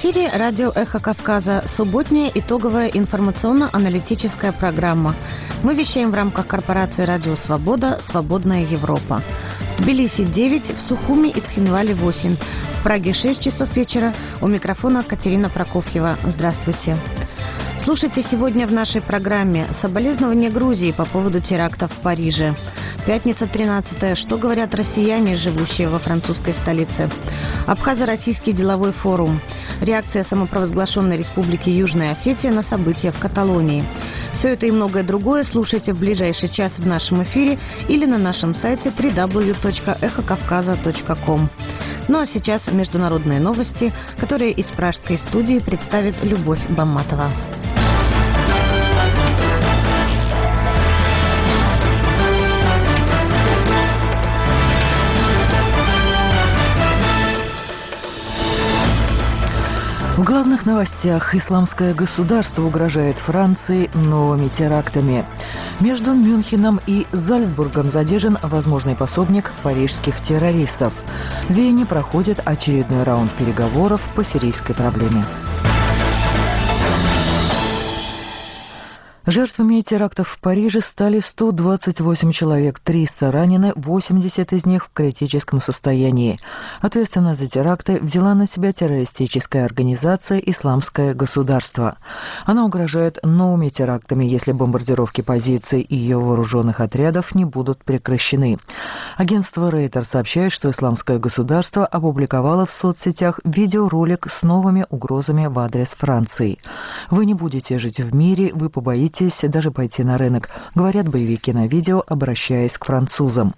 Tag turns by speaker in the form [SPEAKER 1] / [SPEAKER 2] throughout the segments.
[SPEAKER 1] эфире радио «Эхо Кавказа», субботняя итоговая информационно-аналитическая программа. Мы вещаем в рамках корпорации «Радио Свобода. Свободная Европа». В Тбилиси 9, в Сухуми и Цхинвале 8, в Праге 6 часов вечера. У микрофона Катерина Прокофьева. Здравствуйте. Слушайте сегодня в нашей программе соболезнования Грузии по поводу терактов в Париже. Пятница 13. Что говорят россияне, живущие во французской столице? Абхазо-российский деловой форум. Реакция самопровозглашенной республики Южная Осетия на события в Каталонии. Все это и многое другое слушайте в ближайший час в нашем эфире или на нашем сайте www.эхокавказа.ком. Ну а сейчас международные новости, которые из пражской студии представит Любовь Бамматова.
[SPEAKER 2] В главных новостях: исламское государство угрожает Франции новыми терактами. Между Мюнхеном и Зальцбургом задержан возможный пособник парижских террористов. В Вене проходит очередной раунд переговоров по сирийской проблеме. Жертвами терактов в Париже стали 128 человек, 300 ранены, 80 из них в критическом состоянии. Ответственность за теракты взяла на себя террористическая организация «Исламское государство». Она угрожает новыми терактами, если бомбардировки позиций и ее вооруженных отрядов не будут прекращены. Агентство Рейтер сообщает, что «Исламское государство» опубликовало в соцсетях видеоролик с новыми угрозами в адрес Франции. «Вы не будете жить в мире, вы побоитесь даже пойти на рынок», говорят боевики на видео, обращаясь к французам.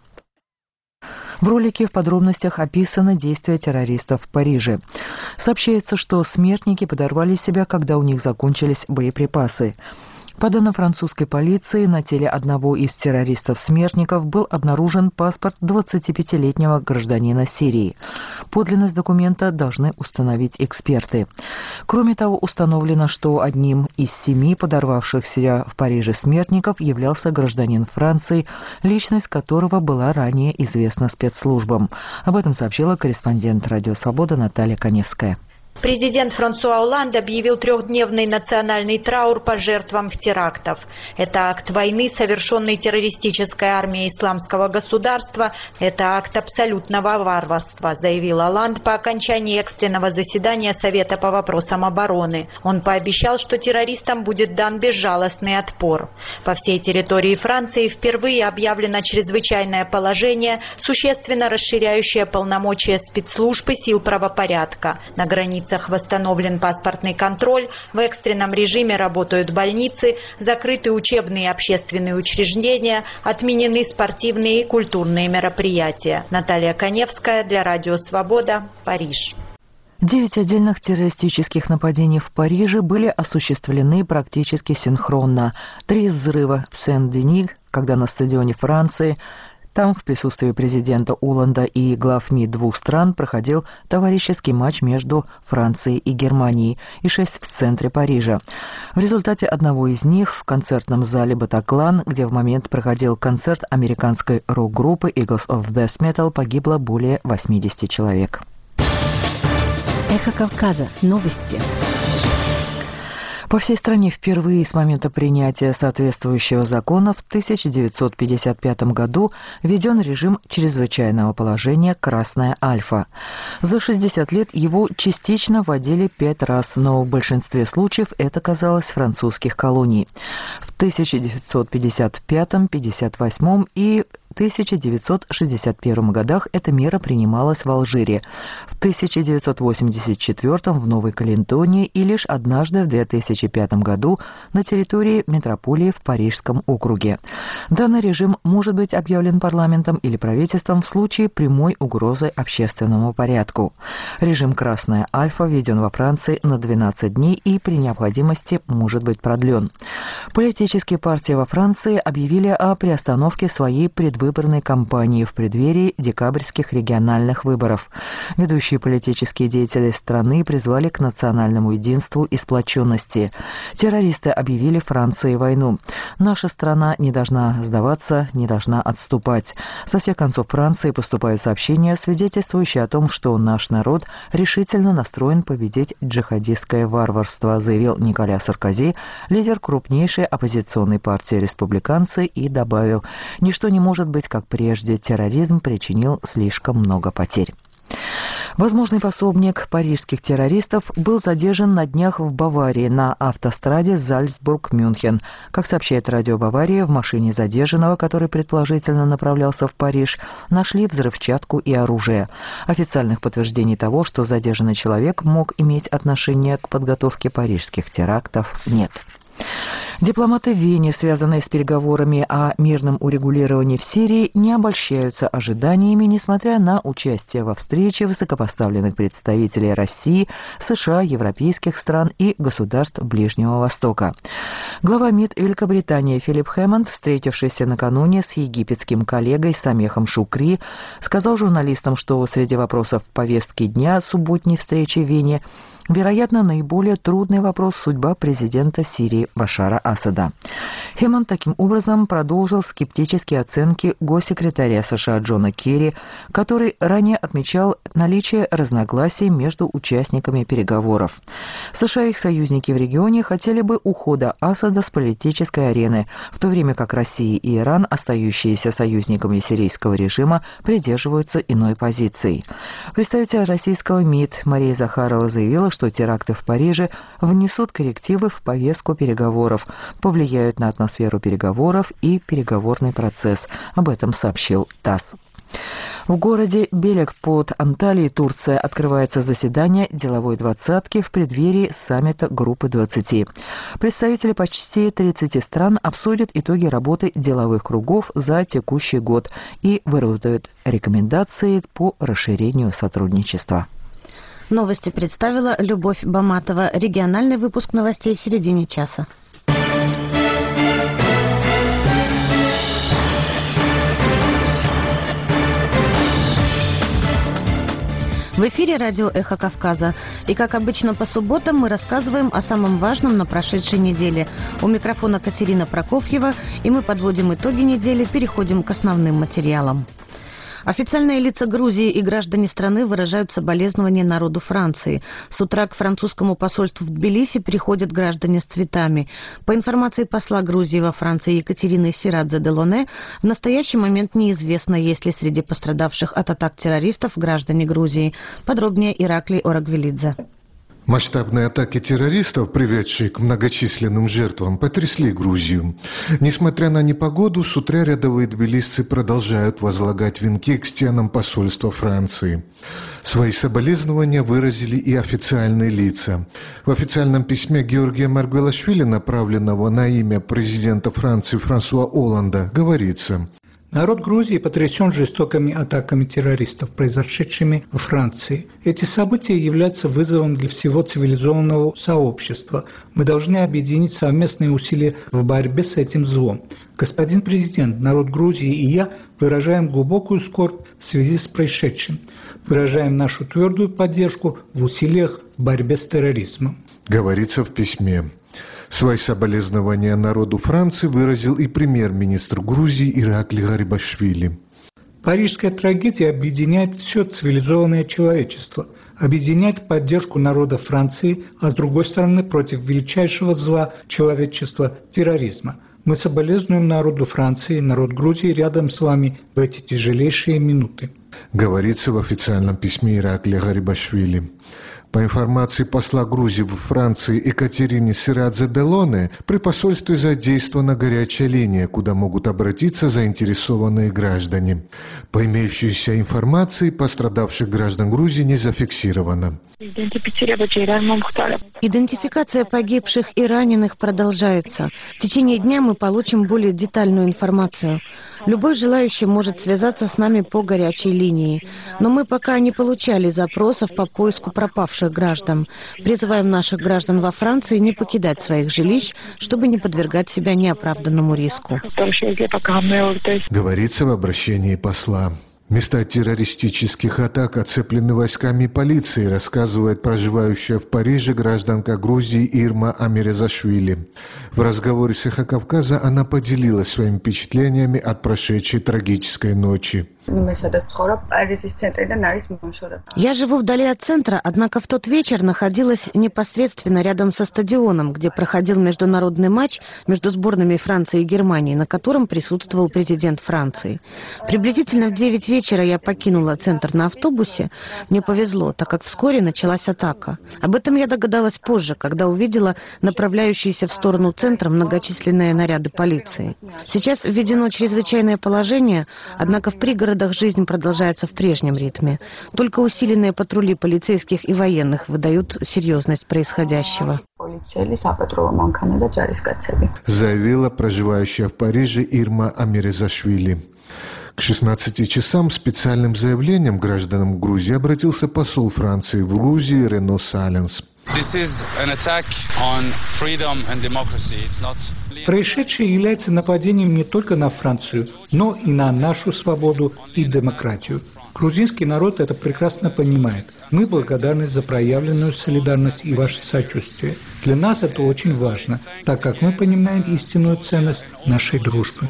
[SPEAKER 2] В ролике в подробностях описаны действия террористов в Париже. Сообщается, что смертники подорвали себя, когда у них закончились боеприпасы. По данным французской полиции, на теле одного из террористов-смертников был обнаружен паспорт 25-летнего гражданина Сирии. Подлинность документа должны установить эксперты. Кроме того, установлено, что одним из 7 подорвавшихся в Париже смертников являлся гражданин Франции, личность которого была ранее известна спецслужбам. Об этом сообщила корреспондент «Радио Свобода» Наталья Коневская.
[SPEAKER 3] Президент Франсуа Олланд объявил 3-дневный национальный траур по жертвам терактов. Это акт войны, совершенный террористической армией Исламского государства. Это акт абсолютного варварства, заявил Олланд по окончании экстренного заседания Совета по вопросам обороны. Он пообещал, что террористам будет дан безжалостный отпор. По всей территории Франции впервые объявлено чрезвычайное положение, существенно расширяющее полномочия спецслужб и сил правопорядка. На границе восстановлен паспортный контроль, в экстренном режиме работают больницы, закрыты учебные и общественные учреждения, отменены спортивные и культурные мероприятия. Наталья Коневская для Радио Свобода, Париж.
[SPEAKER 2] 9 отдельных террористических нападений в Париже были осуществлены практически синхронно. 3 взрыва в Сен-Дени, когда на стадионе Франции, там в присутствии президента Олланда и глав МИД 2 стран проходил товарищеский матч между Францией и Германией, и 6 в центре Парижа. В результате одного из них в концертном зале «Батаклан», где в момент проходил концерт американской рок-группы Eagles of Death Metal, погибло более 80 человек.
[SPEAKER 1] Эхо Кавказа. Новости.
[SPEAKER 2] По всей стране впервые с момента принятия соответствующего закона в 1955 году введен режим чрезвычайного положения «Красная Альфа». За 60 лет его частично вводили 5 раз, но в большинстве случаев это касалось французских колоний. В 1955, 1958 и 1961 годах эта мера принималась в Алжире, в 1984 в Новой Каледонии и лишь однажды в 2005 году на территории метрополии в Парижском округе. Данный режим может быть объявлен парламентом или правительством в случае прямой угрозы общественному порядку. Режим «Красная Альфа» введен во Франции на 12 дней и при необходимости может быть продлен. Политические партии во Франции объявили о приостановке своей предвыборной предвыборной кампании в преддверии декабрьских региональных выборов. Ведущие политические деятели страны призвали к национальному единству и сплоченности. Террористы объявили Франции войну. Наша страна не должна сдаваться, не должна отступать. Со всех концов Франции поступают сообщения, свидетельствующие о том, что наш народ решительно настроен победить джихадистское варварство, заявил Николя Саркози, лидер крупнейшей оппозиционной партии республиканцы, и добавил: «Ничто не может быть как прежде, терроризм причинил слишком много потерь». Возможный пособник парижских террористов был задержан на днях в Баварии на автостраде Зальцбург-Мюнхен. Как сообщает радио Бавария, в машине задержанного, который предположительно направлялся в Париж, нашли взрывчатку и оружие. Официальных подтверждений того, что задержанный человек мог иметь отношение к подготовке парижских терактов, нет. Дипломаты в Вене, связанные с переговорами о мирном урегулировании в Сирии, не обольщаются ожиданиями, несмотря на участие во встрече высокопоставленных представителей России, США, европейских стран и государств Ближнего Востока. Глава МИД Великобритании Филипп Хэммонд, встретившийся накануне с египетским коллегой Самехом Шукри, сказал журналистам, что среди вопросов повестки дня субботней встречи в Вене вероятно, наиболее трудный вопрос — судьба президента Сирии Башара Асада. Хэммонд таким образом продолжил скептические оценки госсекретаря США Джона Керри, который ранее отмечал наличие разногласий между участниками переговоров. США и их союзники в регионе хотели бы ухода Асада с политической арены, в то время как Россия и Иран, остающиеся союзниками сирийского режима, придерживаются иной позиции. Представитель российского МИД Мария Захарова заявила, что теракты в Париже внесут коррективы в повестку переговоров, повлияют на атмосферу переговоров и переговорный процесс. Об этом сообщил ТАСС. В городе Белек под Анталией, Турция, открывается заседание деловой двадцатки в преддверии саммита Группы 20. Представители почти 30 стран обсудят итоги работы деловых кругов за текущий год и выработают рекомендации по расширению сотрудничества.
[SPEAKER 1] Новости представила Любовь Баматова. Региональный выпуск новостей в середине часа. В эфире радио «Эхо Кавказа». И, как обычно, по субботам мы рассказываем о самом важном на прошедшей неделе. У микрофона Катерина Прокофьева, и мы подводим итоги недели, переходим к основным материалам. Официальные лица Грузии и граждане страны выражают соболезнования народу Франции. С утра к французскому посольству в Тбилиси приходят граждане с цветами. По информации посла Грузии во Франции Екатерины Сирадзе-Делоне, в настоящий момент неизвестно, есть ли среди пострадавших от атак террористов граждане Грузии. Подробнее Ираклий Орагвелидзе.
[SPEAKER 4] Масштабные атаки террористов, приведшие к многочисленным жертвам, потрясли Грузию. Несмотря на непогоду, с утра рядовые тбилисцы продолжают возлагать венки к стенам посольства Франции. Свои соболезнования выразили и официальные лица. В официальном письме Георгия Маргвелашвили, направленного на имя президента Франции Франсуа Олланда, говорится:
[SPEAKER 5] народ Грузии потрясен жестокими атаками террористов, произошедшими во Франции. Эти события являются вызовом для всего цивилизованного сообщества. Мы должны объединить совместные усилия в борьбе с этим злом. Господин президент, народ Грузии и я выражаем глубокую скорбь в связи с происшедшим. Выражаем нашу твердую поддержку в усилиях в борьбе с терроризмом.
[SPEAKER 4] Говорится в письме. Свои соболезнования народу Франции выразил и премьер-министр Грузии Ираклий Гарибашвили.
[SPEAKER 5] Парижская трагедия объединяет все цивилизованное человечество, объединяет поддержку народа Франции, а с другой стороны против величайшего зла человечества – терроризма. Мы соболезнуем народу Франции, народ Грузии рядом с вами в эти тяжелейшие минуты.
[SPEAKER 4] Говорится в официальном письме Ираклия Гарибашвили. По информации посла Грузии во Франции Екатерины Сирадзе-Делоне, при посольстве задействована горячая линия, куда могут обратиться заинтересованные граждане. По имеющейся информации, пострадавших граждан Грузии не зафиксировано.
[SPEAKER 1] Идентификация погибших и раненых продолжается. В течение дня мы получим более детальную информацию. Любой желающий может связаться с нами по горячей линии. Но мы пока не получали запросов по поиску пропавших наших граждан. Призываем наших граждан во Франции не покидать своих жилищ, чтобы не подвергать себя неоправданному риску.
[SPEAKER 4] Говорится в обращении посла. Места террористических атак оцеплены войсками полиции, рассказывает проживающая в Париже гражданка Грузии Ирма Амирзашвили. В разговоре с «Эхо Кавказа» она поделилась своими впечатлениями от прошедшей трагической ночи.
[SPEAKER 1] Я живу вдали от центра, однако в тот вечер находилась непосредственно рядом со стадионом, где проходил международный матч между сборными Франции и Германии, на котором присутствовал президент Франции. Приблизительно в 9 вечера я покинула центр на автобусе. Мне повезло, так как вскоре началась атака. Об этом я догадалась позже, когда увидела направляющиеся в сторону центра многочисленные наряды полиции. Сейчас введено чрезвычайное положение, однако в пригородах жизнь продолжается в прежнем ритме. Только усиленные патрули полицейских и военных выдают серьезность происходящего.
[SPEAKER 4] Заявила проживающая в Париже Ирма Амирзашвили. К 16 часам специальным заявлением гражданам Грузии обратился посол Франции в Грузии Рено Саленс.
[SPEAKER 5] Происшедшее является нападением не только на Францию, но и на нашу свободу и демократию. Грузинский народ это прекрасно понимает. Мы благодарны за проявленную солидарность и ваше сочувствие. Для нас это очень важно, так как мы понимаем истинную ценность нашей дружбы.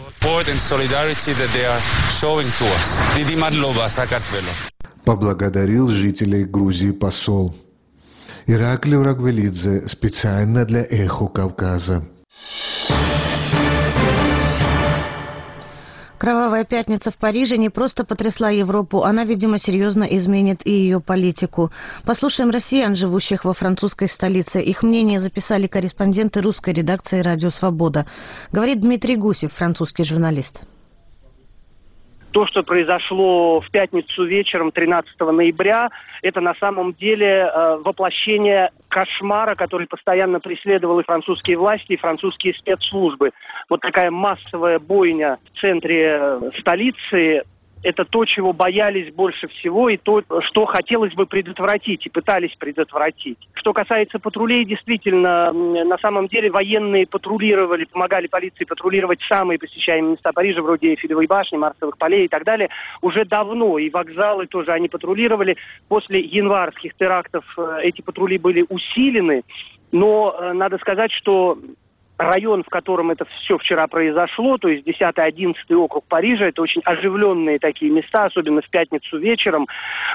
[SPEAKER 4] Поблагодарил жителей Грузии посол. Ираклий Урагвелидзе специально для «Эхо Кавказа».
[SPEAKER 1] Кровавая пятница в Париже не просто потрясла Европу, она, видимо, серьезно изменит и ее политику. Послушаем россиян, живущих во французской столице. Их мнение записали корреспонденты русской редакции «Радио Свобода». Говорит Дмитрий Гусев, французский журналист.
[SPEAKER 6] То, что произошло в пятницу вечером 13 ноября, это на самом деле воплощение кошмара, который постоянно преследовал и французские власти, и французские спецслужбы. Вот такая массовая бойня в центре столицы – это то, чего боялись больше всего, и то, что хотелось бы предотвратить, и пытались предотвратить. Что касается патрулей, действительно, на самом деле военные патрулировали, помогали полиции патрулировать самые посещаемые места Парижа, вроде Эйфелевой башни, Марсовых полей и так далее, уже давно. И вокзалы тоже они патрулировали. После январских терактов эти патрули были усилены, но надо сказать, что район, в котором это все вчера произошло, то есть 10-11 округ Парижа, это очень оживленные такие места, особенно в пятницу вечером,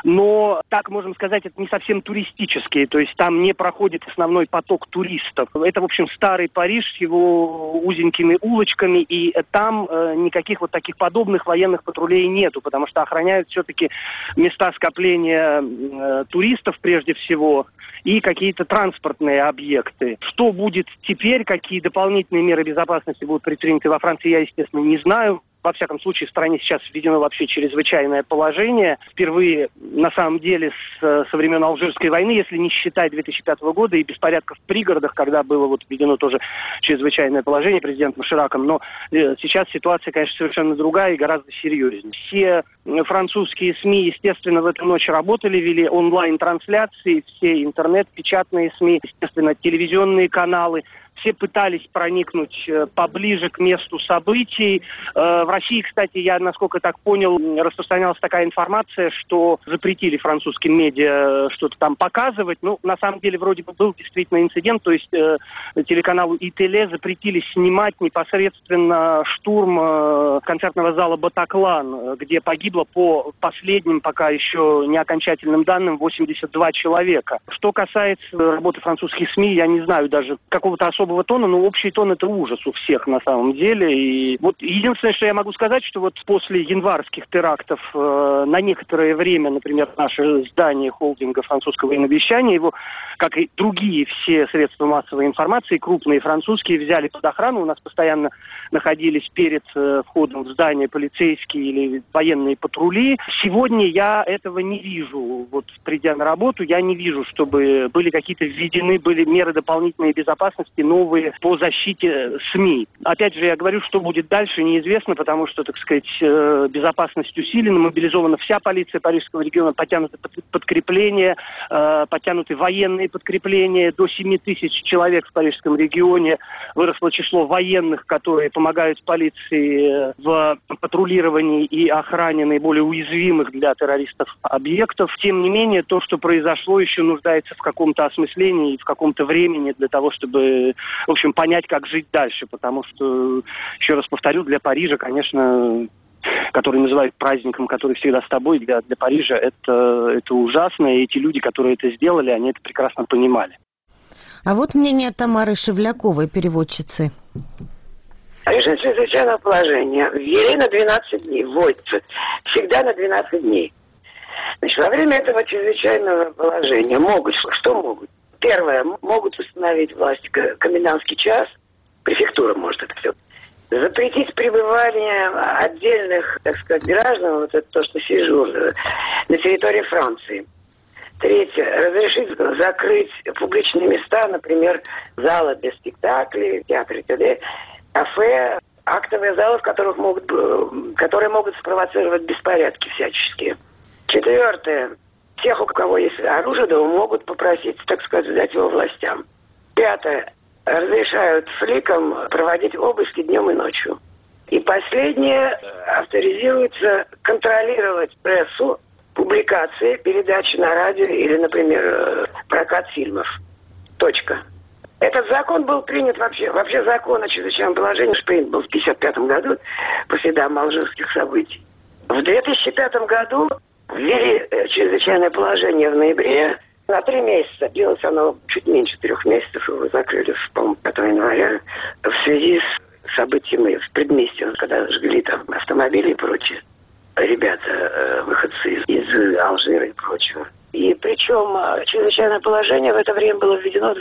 [SPEAKER 6] но, так можем сказать, это не совсем туристические, то есть там не проходит основной поток туристов. Это, в общем, старый Париж с его узенькими улочками, и там никаких вот таких подобных военных патрулей нету, потому что охраняют все-таки места скопления туристов прежде всего и какие-то транспортные объекты. Что будет теперь, какие дополнительные меры безопасности будут предприняты во Франции, я, естественно, не знаю. Во всяком случае, в стране сейчас введено вообще чрезвычайное положение. Впервые, на самом деле, со времен Алжирской войны, если не считать 2005 года и беспорядков в пригородах, когда было вот введено тоже чрезвычайное положение президентом Шираком. Но сейчас ситуация, конечно, совершенно другая и гораздо серьезнее. Все французские СМИ, естественно, в эту ночь работали, вели онлайн-трансляции, все интернет, печатные СМИ, естественно, телевизионные каналы. Все пытались проникнуть поближе к месту событий. В России, кстати, я, насколько так понял, распространялась такая информация, что запретили французским медиа что-то там показывать. Ну, на самом деле, вроде бы был действительно инцидент, то есть телеканалу ИТЛ запретили снимать непосредственно штурм концертного зала «Батаклан», где погибло по последним, пока еще не окончательным данным, 82 человека. Что касается работы французских СМИ, я не знаю даже какого-то особого тона, но общий тон — это ужас у всех на самом деле. И вот единственное, что я могу сказать, что вот после январских терактов на некоторое время, например, наше здание холдинга французского военновещания, его, как и другие все средства массовой информации, крупные французские, взяли под охрану. У нас постоянно находились перед входом входом в здание полицейские или военные патрули. Сегодня я этого не вижу. Вот придя на работу, я не вижу, чтобы были какие-то введены были меры дополнительной безопасности новые по защите СМИ. Опять же, я говорю, что будет дальше, неизвестно, потому что, так сказать, безопасность усилена, мобилизована вся полиция Парижского региона, подтянуты подкрепления, подтянуты военные подкрепления, до 7 тысяч человек в Парижском регионе. Выросло число военных, которые помогают полиции в патрулировании и охране наиболее уязвимых для террористов объектов. Тем не менее, то, что произошло, еще нуждается в каком-то осмыслении и в каком-то времени для того, чтобы, в общем, понять, как жить дальше. Потому что, еще раз повторю, для Парижа, конечно, который называют праздником, который всегда с тобой, для Парижа это ужасно. И эти люди, которые это сделали, они это прекрасно понимали.
[SPEAKER 1] А вот мнение Тамары Шевляковой, переводчицы.
[SPEAKER 7] Режим чрезвычайного положения ввели на 12 дней, вводится всегда на 12 дней. Значит, во время этого чрезвычайного положения могут. Первое, могут установить власть комендантский час, префектура может это все. Запретить пребывание отдельных, так сказать, граждан, вот это то, что сижу, на территории Франции. Третье, разрешить закрыть публичные места, например, залы для спектаклей, театры, т.д., кафе, актовые залы, которые могут спровоцировать беспорядки всяческие. Четвертое, тех, у кого есть оружие дома, могут попросить, так сказать, сдать его властям. Пятое, разрешают фликам проводить обыски днем и ночью. И последнее, авторизируется контролировать прессу, публикации, передачи на радио или, например, прокат фильмов. Точка. Этот закон был принят вообще закон о чрезвычайном положении принят был в 1955 году, по следам алжирских событий. В 2005 году ввели чрезвычайное положение в ноябре на 3 месяца. Длилось оно чуть меньше 3 месяцев, его закрыли, по-моему, 5 января в связи с событиями в предместье, когда жгли там автомобили и прочее. Ребята, выходцы из Алжира и прочего. И причем чрезвычайное положение в это время было введено в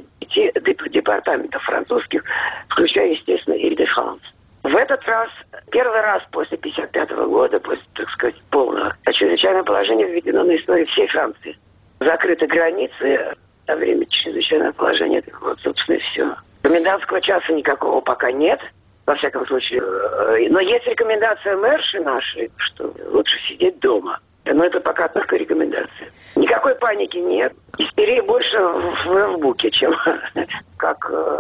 [SPEAKER 7] 25 департаментах французских, включая, естественно, Иль-де-Франс. В этот раз, первый раз после 1955 года, после, так сказать, полного чрезвычайное положение введено на истории всей Франции. Закрыты границы во время чрезвычайного положения. Вот, собственно, и все. Комендантского часа никакого пока нет. Во всяком случае. Но есть рекомендация мэрши нашей, что лучше сидеть дома. Но это пока только рекомендация. Никакой паники нет. Истерии больше в буке, чем как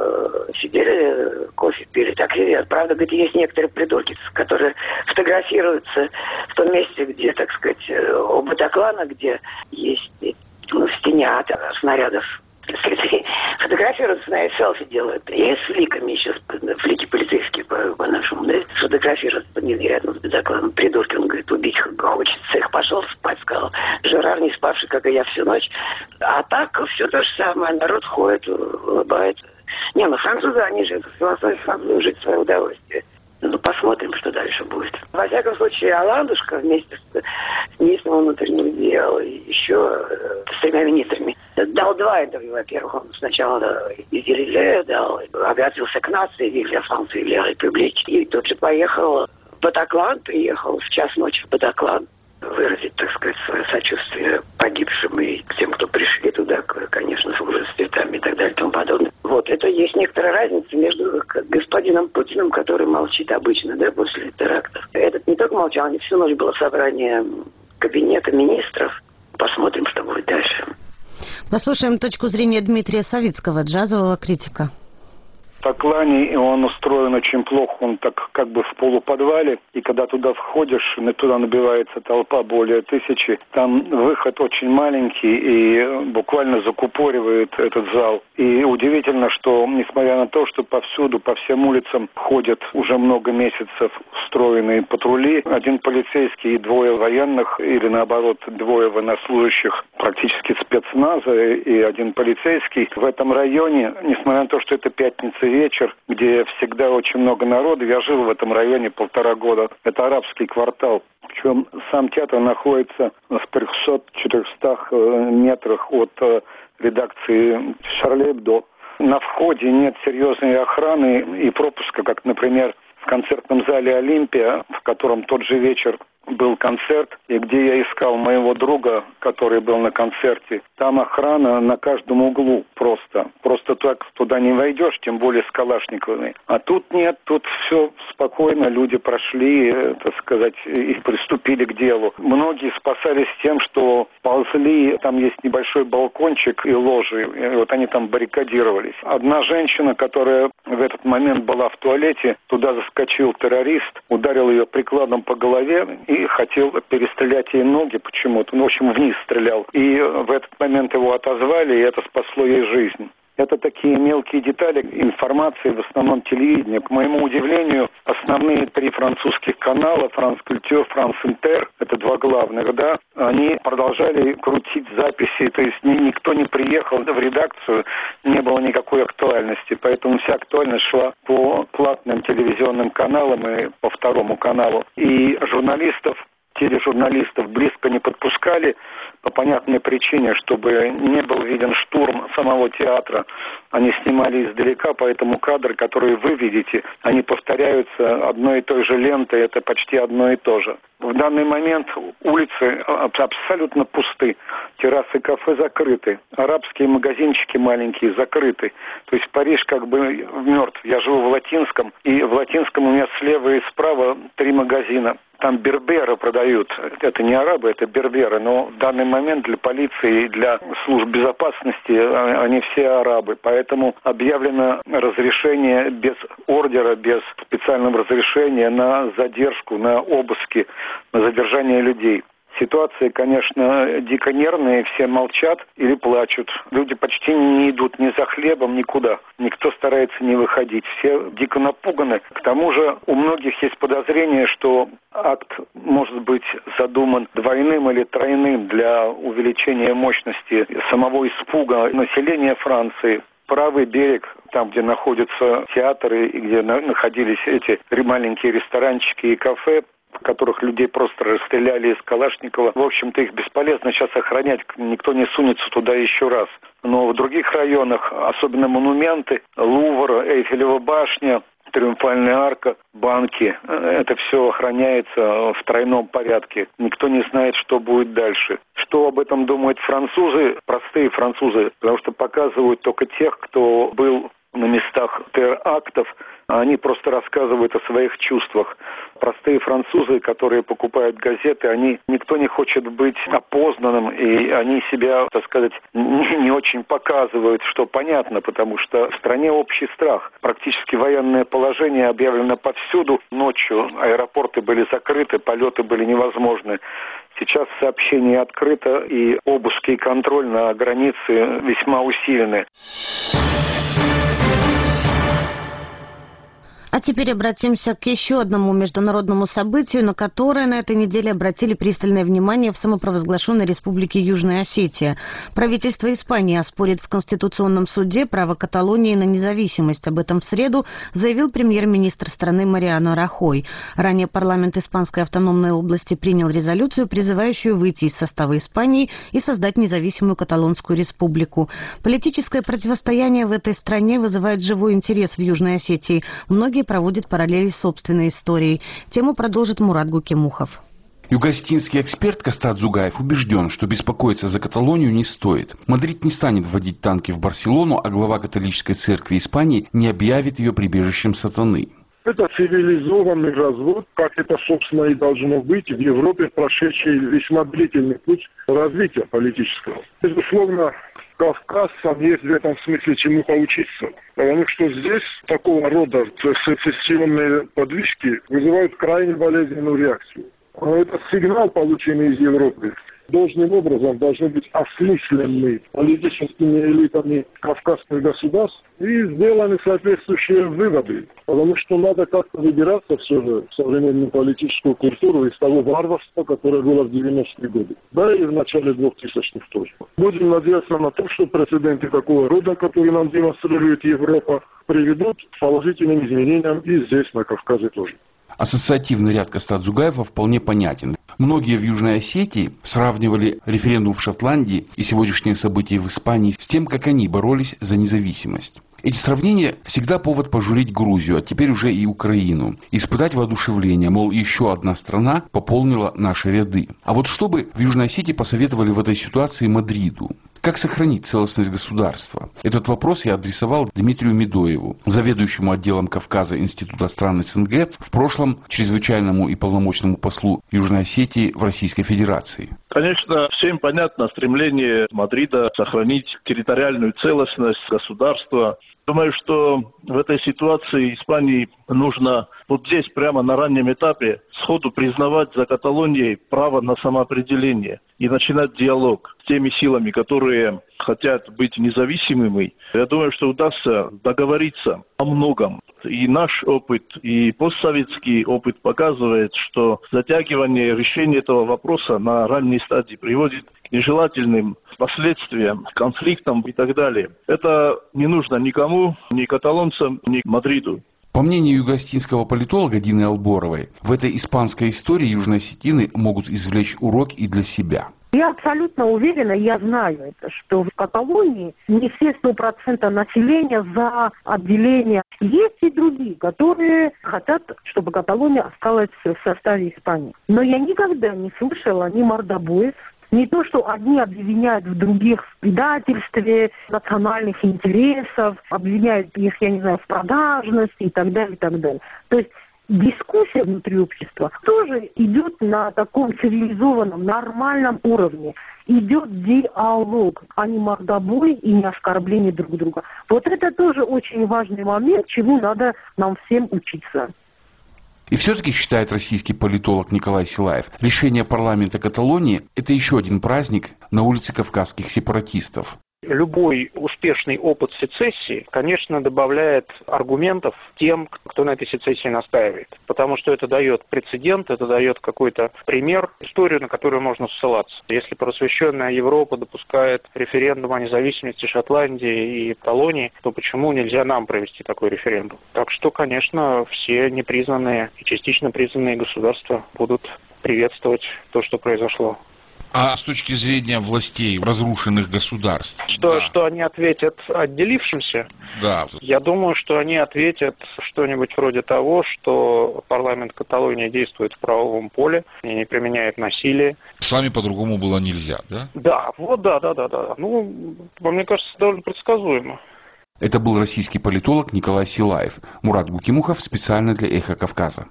[SPEAKER 7] сидели, кофе пили, так и нет. Правда, говорит, есть некоторые придурки, которые фотографируются в том месте, где, так сказать, у Батаклана, где есть в стене от снарядов. Фотографируются, и селфи делают. И с фликами еще, флики полицейские по-нашему, да, фотографируются рядом с Батакланом. Придурки, он говорит, убить хочется их. Пошел спать, сказал. Жерар, не спавший, как и я, всю ночь. А так все то же самое. Народ ходит, улыбается. Не, ну французы, они же, философия французов, жить в свое удовольствие. Ну, посмотрим, что дальше будет. Во всяком случае, Оландушка вместе с министром внутренних дел и еще с 3 министрами дал 2 интервью. Во-первых, он сначала из Елизея дал, обратился к нации, Вилья Франции, Вилья Республики, и тут же поехал в Батаклан, приехал в час ночи в Батаклан выразить, так сказать, свое сочувствие погибшим и тем, кто пришли туда, конечно, с ужасом, с цветами и так далее и тому подобное. Вот, это есть некоторая разница между господином Путиным, который молчит обычно, да, после терактов. Этот не только молчал, они всю ночь было собрание кабинета министров. Посмотрим, что будет дальше.
[SPEAKER 1] Послушаем точку зрения Дмитрия Савицкого, джазового критика.
[SPEAKER 8] В Батаклане, и он устроен очень плохо, он так как бы в полуподвале, и когда туда входишь, туда набивается толпа более 1000, там выход очень маленький и буквально закупоривает этот зал. И удивительно, что несмотря на то, что повсюду, по всем улицам ходят уже много месяцев устроенные патрули, 1 полицейский и 2 военных, или наоборот 2 военнослужащих практически спецназа и 1 полицейский в этом районе, несмотря на то, что это пятница вечер, где всегда очень много народу. Я жил в этом районе 1,5 года. Это арабский квартал. Причем сам театр находится в 300-400 метрах от редакции «Шарли Эбдо». На входе нет серьезной охраны и пропуска, как, например, в концертном зале «Олимпия», в котором тот же вечер был концерт, и где я искал моего друга, который был на концерте. Там охрана на каждом углу просто. Просто так туда не войдешь, тем более с калашниковыми. А тут нет, тут все спокойно, люди прошли, так сказать, и приступили к делу. Многие спасались тем, что ползли, там есть небольшой балкончик и ложи, и вот они там баррикадировались. Одна женщина, которая в этот момент была в туалете, туда заскочил террорист, ударил ее прикладом по голове и хотел перестрелять ей ноги почему-то. Ну, в общем, вниз стрелял. И в этот момент его отозвали, и это спасло ей жизнь. Это такие мелкие детали информации, в основном телевидения. К моему удивлению, основные 3 французских канала, France Culture, France Inter, это 2 главных, да, они продолжали крутить записи, то есть никто не приехал в редакцию, не было никакой актуальности, поэтому вся актуальность шла по платным телевизионным каналам и по 2 каналу. И тележурналистов близко не подпускали по понятной причине, чтобы не был виден штурм самого театра. Они снимали издалека, поэтому кадры, которые вы видите, они повторяются одной и той же лентой, это почти одно и то же. В данный момент улицы абсолютно пусты, террасы кафе закрыты, арабские магазинчики маленькие закрыты. То есть Париж как бы мертв. Я живу в Латинском, и в Латинском у меня слева и справа 3 магазина. Там берберы продают. Это не арабы, это берберы. Но в данный момент для полиции и для служб безопасности они все арабы. Поэтому объявлено разрешение без ордера, без специального разрешения на задержку, на обыски, на задержание людей. Ситуация, конечно, дико нервная, все молчат или плачут. Люди почти не идут ни за хлебом, никуда. Никто старается не выходить. Все дико напуганы. К тому же у многих есть подозрение, что акт может быть задуман двойным или тройным для увеличения мощности самого испуга населения Франции. Правый берег, там, где находятся театры и где находились эти маленькие ресторанчики и кафе, в которых людей просто расстреляли из Калашникова. В общем-то, их бесполезно сейчас охранять, никто не сунется туда еще раз. Но в других районах, особенно монументы, Лувр, Эйфелева башня, Триумфальная арка, банки, это все охраняется в тройном порядке. Никто не знает, что будет дальше. Что об этом думают французы, простые французы, потому что показывают только тех, кто был на местах терактов, они просто рассказывают о своих чувствах. Простые французы, которые покупают газеты, никто не хочет быть опознанным, и они себя, так сказать, не очень показывают, что понятно, потому что в стране общий страх. Практически военное положение объявлено повсюду. Ночью аэропорты были закрыты, полеты были невозможны. Сейчас сообщение открыто, и обыски и контроль на границе весьма усилены.
[SPEAKER 1] А теперь обратимся к еще одному международному событию, на которое на этой неделе обратили пристальное внимание в самопровозглашенной Республике Южная Осетия. Правительство Испании оспорит в Конституционном суде право Каталонии на независимость. Об этом в среду заявил премьер-министр страны Мариано Рахой. Ранее парламент Испанской автономной области принял резолюцию, призывающую выйти из состава Испании и создать независимую Каталонскую республику. Политическое противостояние в этой стране вызывает живой интерес в Южной Осетии. Многие проводит параллели с собственной историей. Тему продолжит Мурат Гукемухов.
[SPEAKER 9] Юго-осетинский эксперт Костад Зугаев убежден, что беспокоиться за Каталонию не стоит. Мадрид не станет вводить танки в Барселону, а глава католической церкви Испании не объявит ее прибежищем сатаны.
[SPEAKER 10] Это цивилизованный развод, как это, собственно, и должно быть в Европе, прошедший весьма длительный путь развития политического. Безусловно, кавказцам есть в этом смысле чему поучиться. Потому что здесь такого рода сецессионные подвижки вызывают крайне болезненную реакцию. Но это сигнал, полученный из Европы, должным образом должны быть осмыслены политическими элитами кавказских государств и сделаны соответствующие выводы. Потому что надо как-то выбираться все же в современную политическую культуру из того варварства, которое было в 90-е годы. Да и в начале 2000-х тоже. Будем надеяться на то, что прецеденты такого рода, которые нам демонстрирует Европа, приведут к положительным изменениям и здесь, на Кавказе тоже.
[SPEAKER 9] Ассоциативный ряд Костад Зугаева вполне понятен. Многие в Южной Осетии сравнивали референдум в Шотландии и сегодняшние события в Испании с тем, как они боролись за независимость. Эти сравнения всегда повод пожурить Грузию, а теперь уже и Украину. Испытать воодушевление, мол, еще одна страна пополнила наши ряды. А вот что бы в Южной Осетии посоветовали в этой ситуации Мадриду? Как сохранить целостность государства? Этот вопрос я адресовал Дмитрию Медоеву, заведующему отделом Кавказа Института стран СНГ, в прошлом чрезвычайному и полномочному послу Южной Осетии в Российской Федерации.
[SPEAKER 11] Конечно, всем понятно стремление Мадрида сохранить территориальную целостность государства. Думаю, что в этой ситуации Испании нужно вот здесь, прямо на раннем этапе, сходу признавать за Каталонией право на самоопределение и начинать диалог с теми силами, которые хотят быть независимыми. Я думаю, что удастся договориться о многом. И наш опыт, и постсоветский опыт показывает, что затягивание решения этого вопроса на ранней стадии приводит к нежелательным последствиям, конфликтам и так далее. Это не нужно никому, ни каталонцам, ни Мадриду.
[SPEAKER 9] По мнению юго-осетинского политолога Дины Алборовой, в этой испанской истории южноосетины могут извлечь урок и для себя.
[SPEAKER 12] Я абсолютно уверена, я знаю это, что в Каталонии не все 100% населения за отделение. Есть и другие, которые хотят, чтобы Каталония осталась в составе Испании. Но я никогда не слышала ни мордобоев, не то, что одни обвиняют в других в предательстве национальных интересов, обвиняют их, я не знаю, в продажности и так далее, и так далее. То есть дискуссия внутри общества тоже идет на таком цивилизованном, нормальном уровне. Идет диалог, а не мордобой и не оскорбление друг друга. Вот это тоже очень важный момент, чему надо нам всем учиться.
[SPEAKER 9] И все-таки, считает российский политолог Николай Силаев, решение парламента Каталонии – это еще один праздник на улице кавказских сепаратистов.
[SPEAKER 6] Любой успешный опыт сецессии, конечно, добавляет аргументов тем, кто на этой сецессии настаивает. Потому что это дает прецедент, это дает какой-то пример, историю, на которую можно ссылаться. Если просвещенная Европа допускает референдум о независимости Шотландии и Каталонии, то почему нельзя нам провести такой референдум? Так что, конечно, все непризнанные и частично признанные государства будут приветствовать то, что произошло.
[SPEAKER 13] А с точки зрения властей разрушенных государств?
[SPEAKER 6] Что они ответят отделившимся?
[SPEAKER 13] Да.
[SPEAKER 6] Я думаю, что они ответят что-нибудь вроде того, что парламент Каталонии действует в правовом поле и не применяет насилие.
[SPEAKER 13] С вами по-другому было нельзя, да?
[SPEAKER 6] Да, вот да. Ну, мне кажется, довольно предсказуемо.
[SPEAKER 9] Это был российский политолог Николай Силаев. Мурат Гукимухов специально для «Эхо Кавказа».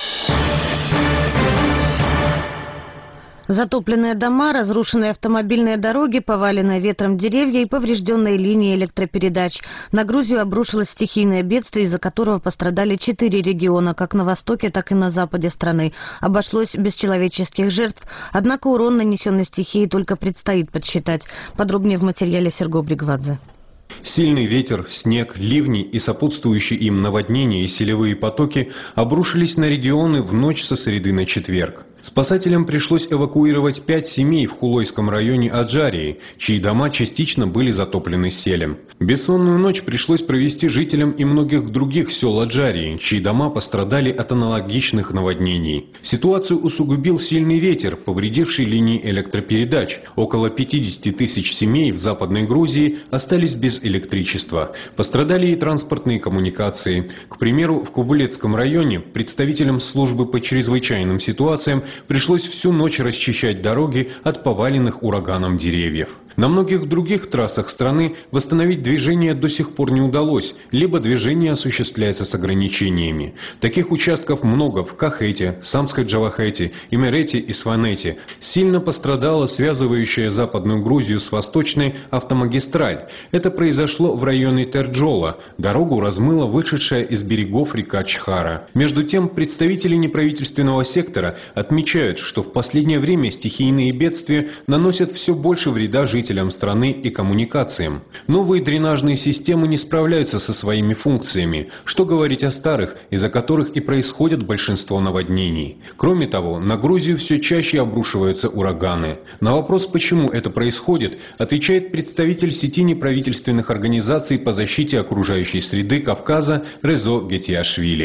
[SPEAKER 1] Затопленные дома, разрушенные автомобильные дороги, поваленные ветром деревья и поврежденные линии электропередач. На Грузию обрушилось стихийное бедствие, из-за которого пострадали 4 региона, как на востоке, так и на западе страны. Обошлось без человеческих жертв, однако урон, нанесенный стихией, только предстоит подсчитать. Подробнее в материале Серго Бригвадзе.
[SPEAKER 14] Сильный ветер, снег, ливни и сопутствующие им наводнения и селевые потоки обрушились на регионы в ночь со среды на четверг. Спасателям пришлось эвакуировать 5 семей в Хулойском районе Аджарии, чьи дома частично были затоплены селем. Бессонную ночь пришлось провести жителям и многих других сел Аджарии, чьи дома пострадали от аналогичных наводнений. Ситуацию усугубил сильный ветер, повредивший линии электропередач. Около 50 тысяч семей в Западной Грузии остались без электричества. Пострадали и транспортные коммуникации. К примеру, в Кубулецком районе представителям службы по чрезвычайным ситуациям пришлось всю ночь расчищать дороги от поваленных ураганом деревьев. На многих других трассах страны восстановить движение до сих пор не удалось, либо движение осуществляется с ограничениями. Таких участков много в Кахете, Самской Джавахете, Имерете и Сванете. Сильно пострадала связывающая Западную Грузию с Восточной автомагистраль. Это произошло в районе Терджола. Дорогу размыла вышедшая из берегов река Чхара. Между тем, представители неправительственного сектора отмечают, что в последнее время стихийные бедствия наносят все больше вреда жителям страны и коммуникациям. Новые дренажные системы не справляются со своими функциями. Что говорить о старых, из-за которых и происходят большинство наводнений. Кроме того, на Грузию все чаще обрушиваются ураганы. На вопрос, почему это происходит, отвечает представитель сети неправительственных организаций по защите окружающей среды Кавказа Резо Гетиашвили.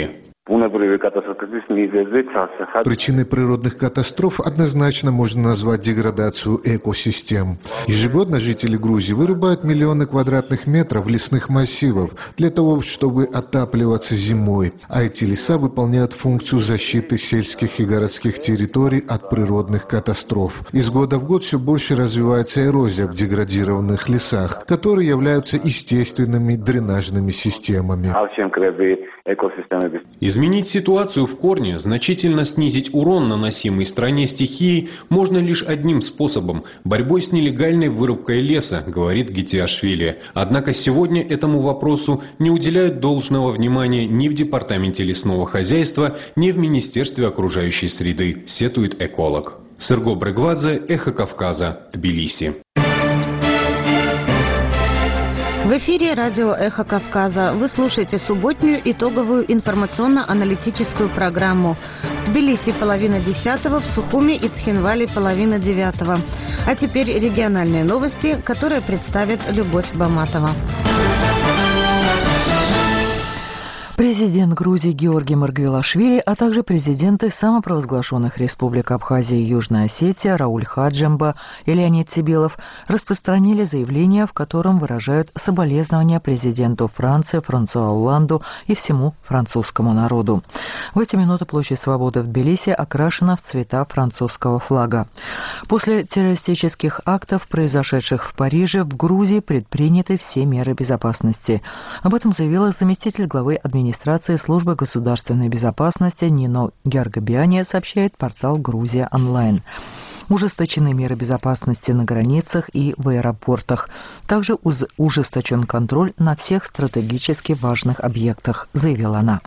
[SPEAKER 4] Причиной природных катастроф однозначно можно назвать деградацию экосистем. Ежегодно жители Грузии вырубают миллионы квадратных метров лесных массивов для того, чтобы отапливаться зимой, а эти леса выполняют функцию защиты сельских и городских территорий от природных катастроф. Из года в год все больше развивается эрозия в деградированных лесах, которые являются естественными дренажными системами.
[SPEAKER 14] Изменить ситуацию в корне, значительно снизить урон, наносимый стране стихией, можно лишь одним способом – борьбой с нелегальной вырубкой леса, говорит Гетиашвили. Однако сегодня этому вопросу не уделяют должного внимания ни в Департаменте лесного хозяйства, ни в Министерстве окружающей среды, сетует эколог. Серго Брегвадзе, Эхо Кавказа, Тбилиси.
[SPEAKER 1] В эфире радио «Эхо Кавказа». Вы слушаете субботнюю итоговую информационно-аналитическую программу. В Тбилиси 9:30, в Сухуми и Цхинвали 8:30. А теперь региональные новости, которые представит Любовь Баматова.
[SPEAKER 2] Президент Грузии Георгий Маргвелашвили, а также президенты самопровозглашенных республик Абхазия и Южная Осетия Рауль Хаджемба и Леонид Сибилов распространили заявление, в котором выражают соболезнования президенту Франции Франсуа Олланду и всему французскому народу. В эти минуты площадь Свободы в Тбилиси окрашена в цвета французского флага. После террористических актов, произошедших в Париже, в Грузии предприняты все меры безопасности. Об этом заявила заместитель главы администрации службы государственной безопасности Нино Гергабиане, сообщает портал «Грузия онлайн». Ужесточены меры безопасности на границах и в аэропортах. Также ужесточен контроль на всех стратегически важных объектах, заявила она.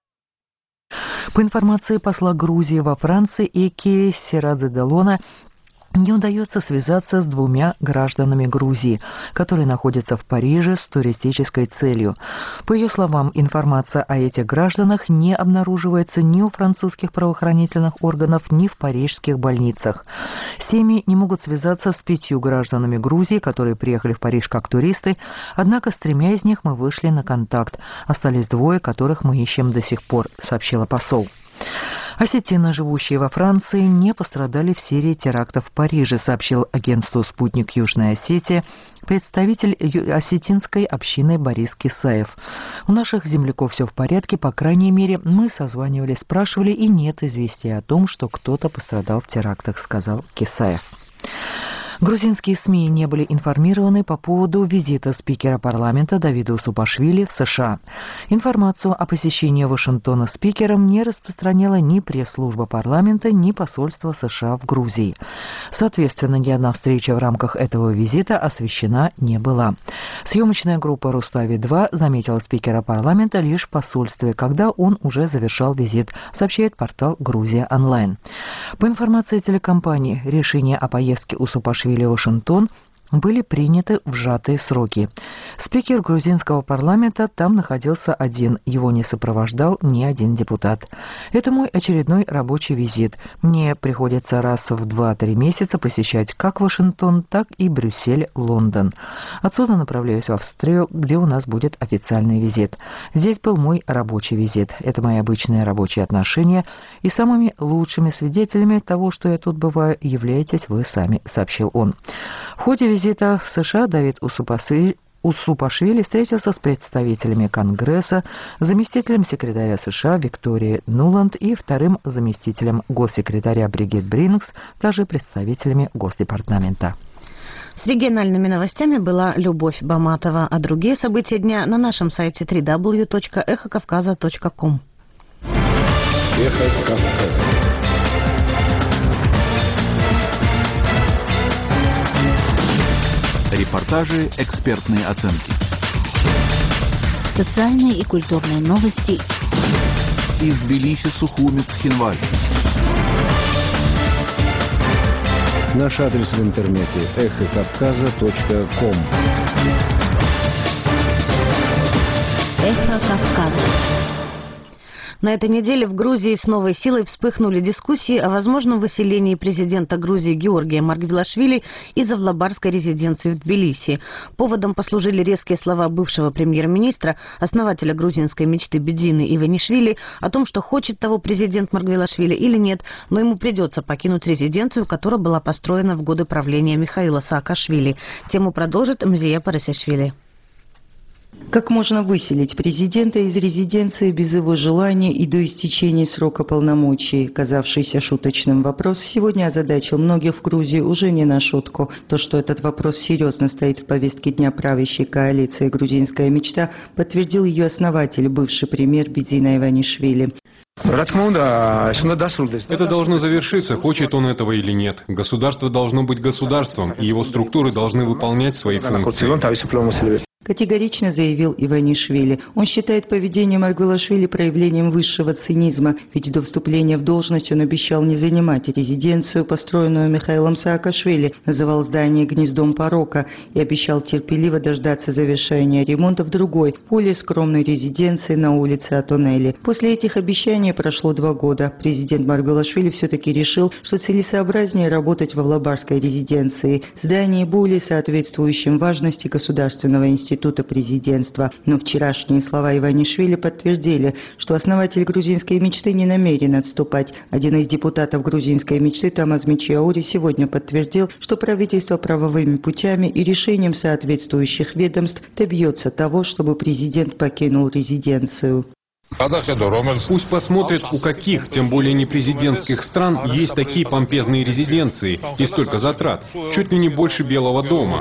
[SPEAKER 2] По информации посла Грузии во Франции Эки Сирадзе-Делона, не удается связаться с двумя гражданами Грузии, которые находятся в Париже с туристической целью. По ее словам, информация о этих гражданах не обнаруживается ни у французских правоохранительных органов, ни в парижских больницах. Семьи не могут связаться с 5 гражданами Грузии, которые приехали в Париж как туристы, однако с 3 из них мы вышли на контакт. Остались 2, которых мы ищем до сих пор, сообщила посол. Осетины, живущие во Франции, не пострадали в серии терактов в Париже, сообщил агентству «Спутник Южная Осетия» представитель осетинской общины Борис Кисаев. У наших земляков все в порядке, по крайней мере, мы созванивались, спрашивали, и нет известия о том, что кто-то пострадал в терактах, сказал Кисаев. Грузинские СМИ не были информированы по поводу визита спикера парламента Давида Усупашвили в США. Информацию о посещении Вашингтона спикером не распространяла ни пресс-служба парламента, ни посольство США в Грузии. Соответственно, ни одна встреча в рамках этого визита освещена не была. Съемочная группа «Рустави-2» заметила спикера парламента лишь в посольстве, когда он уже завершал визит, сообщает портал «Грузия онлайн». По информации телекомпании, решение о поездке Усупашвили в Вашингтон были приняты в сжатые сроки. Спикер грузинского парламента там находился один, его не сопровождал ни один депутат. Это мой очередной рабочий визит. Мне приходится раз в 2-3 месяца посещать как Вашингтон, так и Брюссель, Лондон. Отсюда направляюсь в Австрию, где у нас будет официальный визит. Здесь был мой рабочий визит. Это мои обычные рабочие отношения, и самыми лучшими свидетелями того, что я тут бываю, являетесь вы сами, сообщил он. В ходе визита в США Давид Усупашвили встретился с представителями Конгресса, заместителем секретаря США Викторией Нуланд и вторым заместителем госсекретаря Бригит Бринкс, также представителями Госдепартамента.
[SPEAKER 1] С региональными новостями была Любовь Баматова, а другие события дня на нашем сайте www.эхокавказа.ком.
[SPEAKER 15] Эхо Кавказа. Репортажи, экспертные оценки.
[SPEAKER 16] Социальные и культурные новости.
[SPEAKER 15] Из Тбилиси, Сухуми, Цхинвали. Наш адрес в интернете эхокавказа.ком.
[SPEAKER 16] Эхо Кавказа.
[SPEAKER 1] На этой неделе в Грузии с новой силой вспыхнули дискуссии о возможном выселении президента Грузии Георгия Маргвелашвили из авлабарской резиденции в Тбилиси. Поводом послужили резкие слова бывшего премьер-министра, основателя грузинской мечты Бедзины Иванишвили, о том, что хочет того президент Маргвелашвили или нет, но ему придется покинуть резиденцию, которая была построена в годы правления Михаила Саакашвили. Тему продолжит Мзия Парасишвили.
[SPEAKER 17] Как можно выселить президента из резиденции без его желания и до истечения срока полномочий? Казавшийся шуточным вопрос сегодня озадачил многих в Грузии уже не на шутку. То, что этот вопрос серьезно стоит в повестке дня правящей коалиции «Грузинская мечта», подтвердил ее основатель, бывший премьер Бедзина Иванишвили.
[SPEAKER 14] Это должно завершиться, хочет он этого или нет. Государство должно быть государством, и его структуры должны выполнять свои функции.
[SPEAKER 17] Категорично заявил Иванишвили. Он считает поведение Маргвелашвили проявлением высшего цинизма, ведь до вступления в должность он обещал не занимать резиденцию, построенную Михаилом Саакашвили, называл здание гнездом порока и обещал терпеливо дождаться завершения ремонта в другой, более скромной резиденции на улице Атонели. После этих обещаний прошло 2 года. Президент Маргвелашвили все-таки решил, что целесообразнее работать в авлабарской резиденции, здании более соответствующем важности государственного института президентства. Но вчерашние слова Иванишвили подтвердили, что основатель грузинской мечты не намерен отступать. Один из депутатов грузинской мечты, Тамаз Мичиаури, сегодня подтвердил, что правительство правовыми путями и решением соответствующих ведомств добьется того, чтобы президент покинул резиденцию.
[SPEAKER 14] Пусть посмотрят, у каких, тем более не президентских стран, есть такие помпезные резиденции и столько затрат. Чуть ли не больше Белого дома.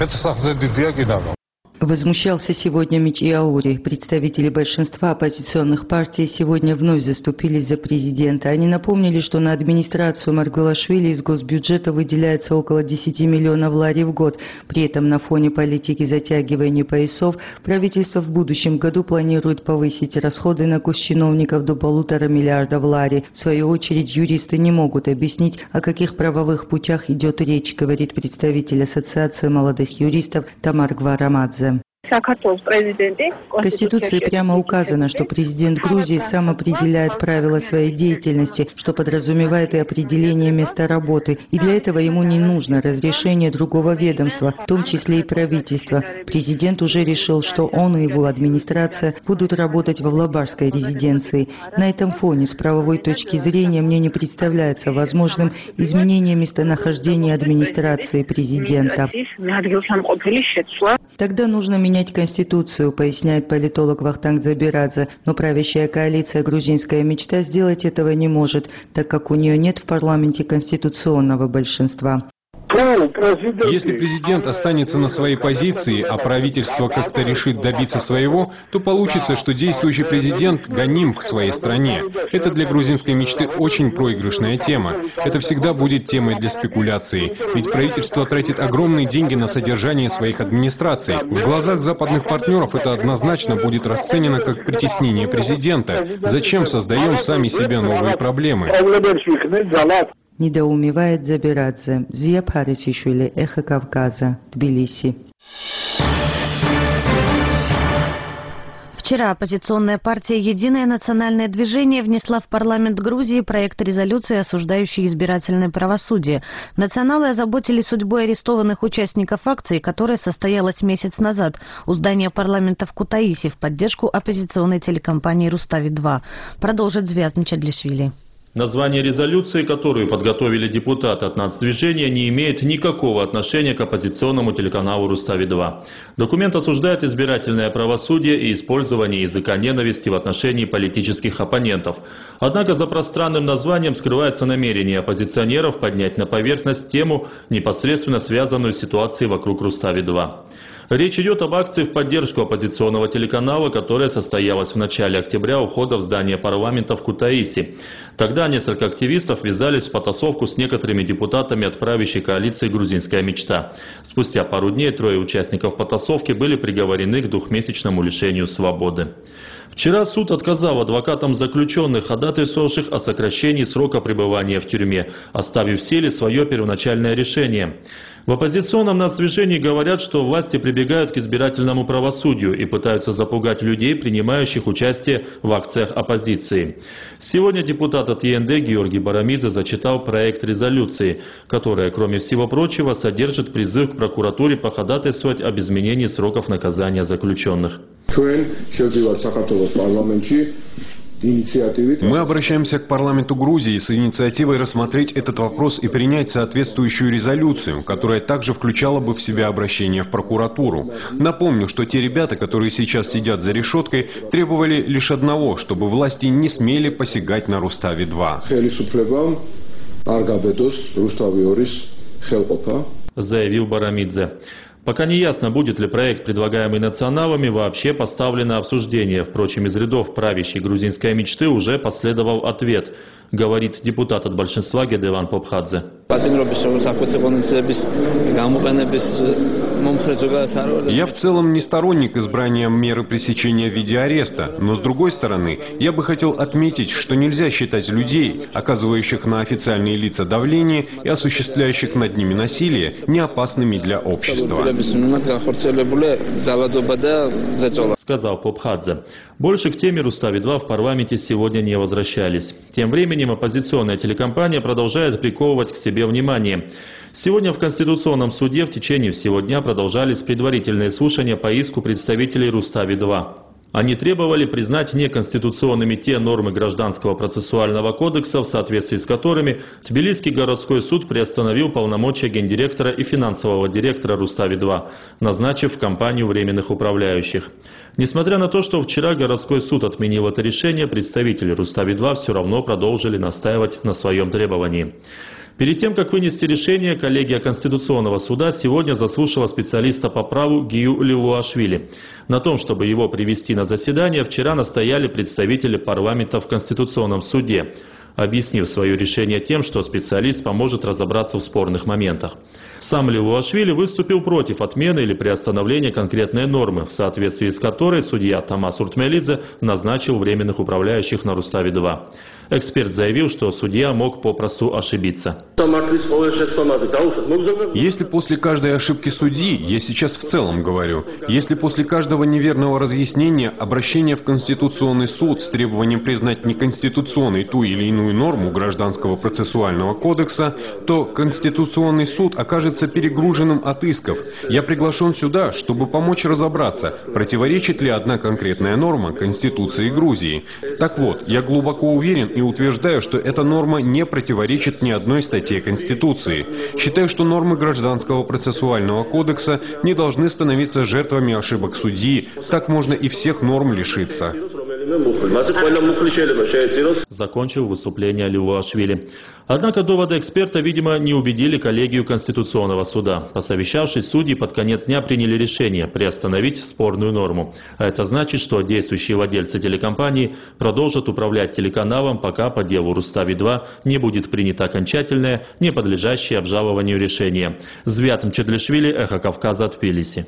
[SPEAKER 17] Возмущался сегодня Мичиаури. Представители большинства оппозиционных партий сегодня вновь заступились за президента. Они напомнили, что на администрацию Маргвелашвили из госбюджета выделяется около 10 миллионов лари в год. При этом на фоне политики затягивания поясов правительство в будущем году планирует повысить расходы на госчиновников до 1,5 миллиарда лари. В свою очередь юристы не могут объяснить, о каких правовых путях идет речь, говорит представитель Ассоциации молодых юристов Тамар Гварамадзе. В Конституции прямо указано, что президент Грузии сам определяет правила своей деятельности, что подразумевает и определение места работы, и для этого ему не нужно разрешение другого ведомства, в том числе и правительства. Президент уже решил, что он и его администрация будут работать в авлабарской резиденции. На этом фоне, с правовой точки зрения, мне не представляется возможным изменение местонахождения администрации президента. Тогда нужно менять Конституцию, поясняет политолог Вахтанг Дзабирадзе, но правящая коалиция «Грузинская мечта» сделать этого не может, так как у нее нет в парламенте конституционного большинства.
[SPEAKER 14] Если президент останется на своей позиции, а правительство как-то решит добиться своего, то получится, что действующий президент гоним в своей стране. Это для грузинской мечты очень проигрышная тема. Это всегда будет темой для спекуляций. Ведь правительство тратит огромные деньги на содержание своих администраций. В глазах западных партнеров это однозначно будет расценено как притеснение президента. Зачем создаем сами себе новые проблемы?
[SPEAKER 17] Недоумевает Дзабирадзе. Зия Парасишвили, Эхо Кавказа, Тбилиси.
[SPEAKER 1] Вчера оппозиционная партия «Единое национальное движение» внесла в парламент Грузии проект резолюции, осуждающий избирательное правосудие. Националы озаботились судьбой арестованных участников акции, которая состоялась месяц назад у здания парламента в Кутаиси в поддержку оппозиционной телекомпании «Рустави-2». Продолжит Звят Ничадлишвили.
[SPEAKER 18] Название резолюции, которую подготовили депутаты от нацдвижения, не имеет никакого отношения к оппозиционному телеканалу «Рустави-2». Документ осуждает избирательное правосудие и использование языка ненависти в отношении политических оппонентов. Однако за пространным названием скрывается намерение оппозиционеров поднять на поверхность тему, непосредственно связанную с ситуацией вокруг «Рустави-2». Речь идет об акции в поддержку оппозиционного телеканала, которая состоялась в начале октября у входа в здание парламента в Кутаиси. Тогда несколько активистов ввязались в потасовку с некоторыми депутатами от правящей коалиции «Грузинская мечта». Спустя пару дней 3 участников потасовки были приговорены к 2-месячному лишению свободы. Вчера суд отказал адвокатам заключенных, ходатайствовавших о сокращении срока пребывания в тюрьме, оставив в силе свое первоначальное решение. В оппозиционном нацдвижении говорят, что власти прибегают к избирательному правосудию и пытаются запугать людей, принимающих участие в акциях оппозиции. Сегодня депутат от ЕНД Георгий Барамидзе зачитал проект резолюции, которая, кроме всего прочего, содержит призыв к прокуратуре походатайствовать об изменении сроков наказания заключенных.
[SPEAKER 14] Мы обращаемся к парламенту Грузии с инициативой рассмотреть этот вопрос и принять соответствующую резолюцию, которая также включала бы в себя обращение в прокуратуру. Напомню, что те ребята, которые сейчас сидят за решеткой, требовали лишь одного, чтобы власти не смели посягать на Рустави-2.
[SPEAKER 18] Заявил Барамидзе. Пока не ясно, будет ли проект, предлагаемый националами, вообще поставлен на обсуждение. Впрочем, из рядов правящей грузинской мечты уже последовал ответ, говорит депутат от большинства Гедеван Попхадзе.
[SPEAKER 14] Я в целом не сторонник избрания меры пресечения в виде ареста, но с другой стороны, я бы хотел отметить, что нельзя считать людей, оказывающих на официальные лица давление и осуществляющих над ними насилие, неопасными для общества.
[SPEAKER 18] Сказал Попхадзе. Больше к теме Рустави-2 в парламенте сегодня не возвращались. Тем временем оппозиционная телекомпания продолжает приковывать к себе внимание. Сегодня в Конституционном суде в течение всего дня продолжались предварительные слушания по иску представителей Рустави-2. Они требовали признать неконституционными те нормы Гражданского процессуального кодекса, в соответствии с которыми Тбилисский городской суд приостановил полномочия гендиректора и финансового директора Рустави-2, назначив в компанию временных управляющих. Несмотря на то, что вчера городской суд отменил это решение, представители Рустави-2 все равно продолжили настаивать на своем требовании. Перед тем, как вынести решение, коллегия Конституционного суда сегодня заслушала специалиста по праву Гию Лилуашвили. На том, чтобы его привести на заседание, вчера настояли представители парламента в Конституционном суде, объяснив свое решение тем, что специалист поможет разобраться в спорных моментах. Сам Лилуашвили выступил против отмены или приостановления конкретной нормы, в соответствии с которой судья Тамас Уртмелидзе назначил временных управляющих на Рустави-2. Эксперт заявил, что судья мог попросту ошибиться.
[SPEAKER 14] Если после каждой ошибки судьи, я сейчас в целом говорю, если после каждого неверного разъяснения обращение в Конституционный суд с требованием признать неконституционной ту или иную норму Гражданского процессуального кодекса, то Конституционный суд окажется перегруженным от исков. Я приглашен сюда, чтобы помочь разобраться, противоречит ли одна конкретная норма Конституции Грузии. Так вот, я глубоко уверен и утверждаю, что эта норма не противоречит ни одной статье Конституции. Считаю, что нормы Гражданского процессуального кодекса не должны становиться жертвами ошибок судьи. Так можно и всех норм лишиться.
[SPEAKER 18] Закончил выступление Лилуашвили. Однако доводы эксперта, видимо, не убедили коллегию Конституционного суда. Посовещавшись, судьи под конец дня приняли решение приостановить спорную норму. А это значит, что действующие владельцы телекомпании продолжат управлять телеканалом, пока по делу Рустави-2 не будет принято окончательное, не подлежащее обжалованию решение. Звят Мчедлишвили, Эхо Кавказа, Тбилиси.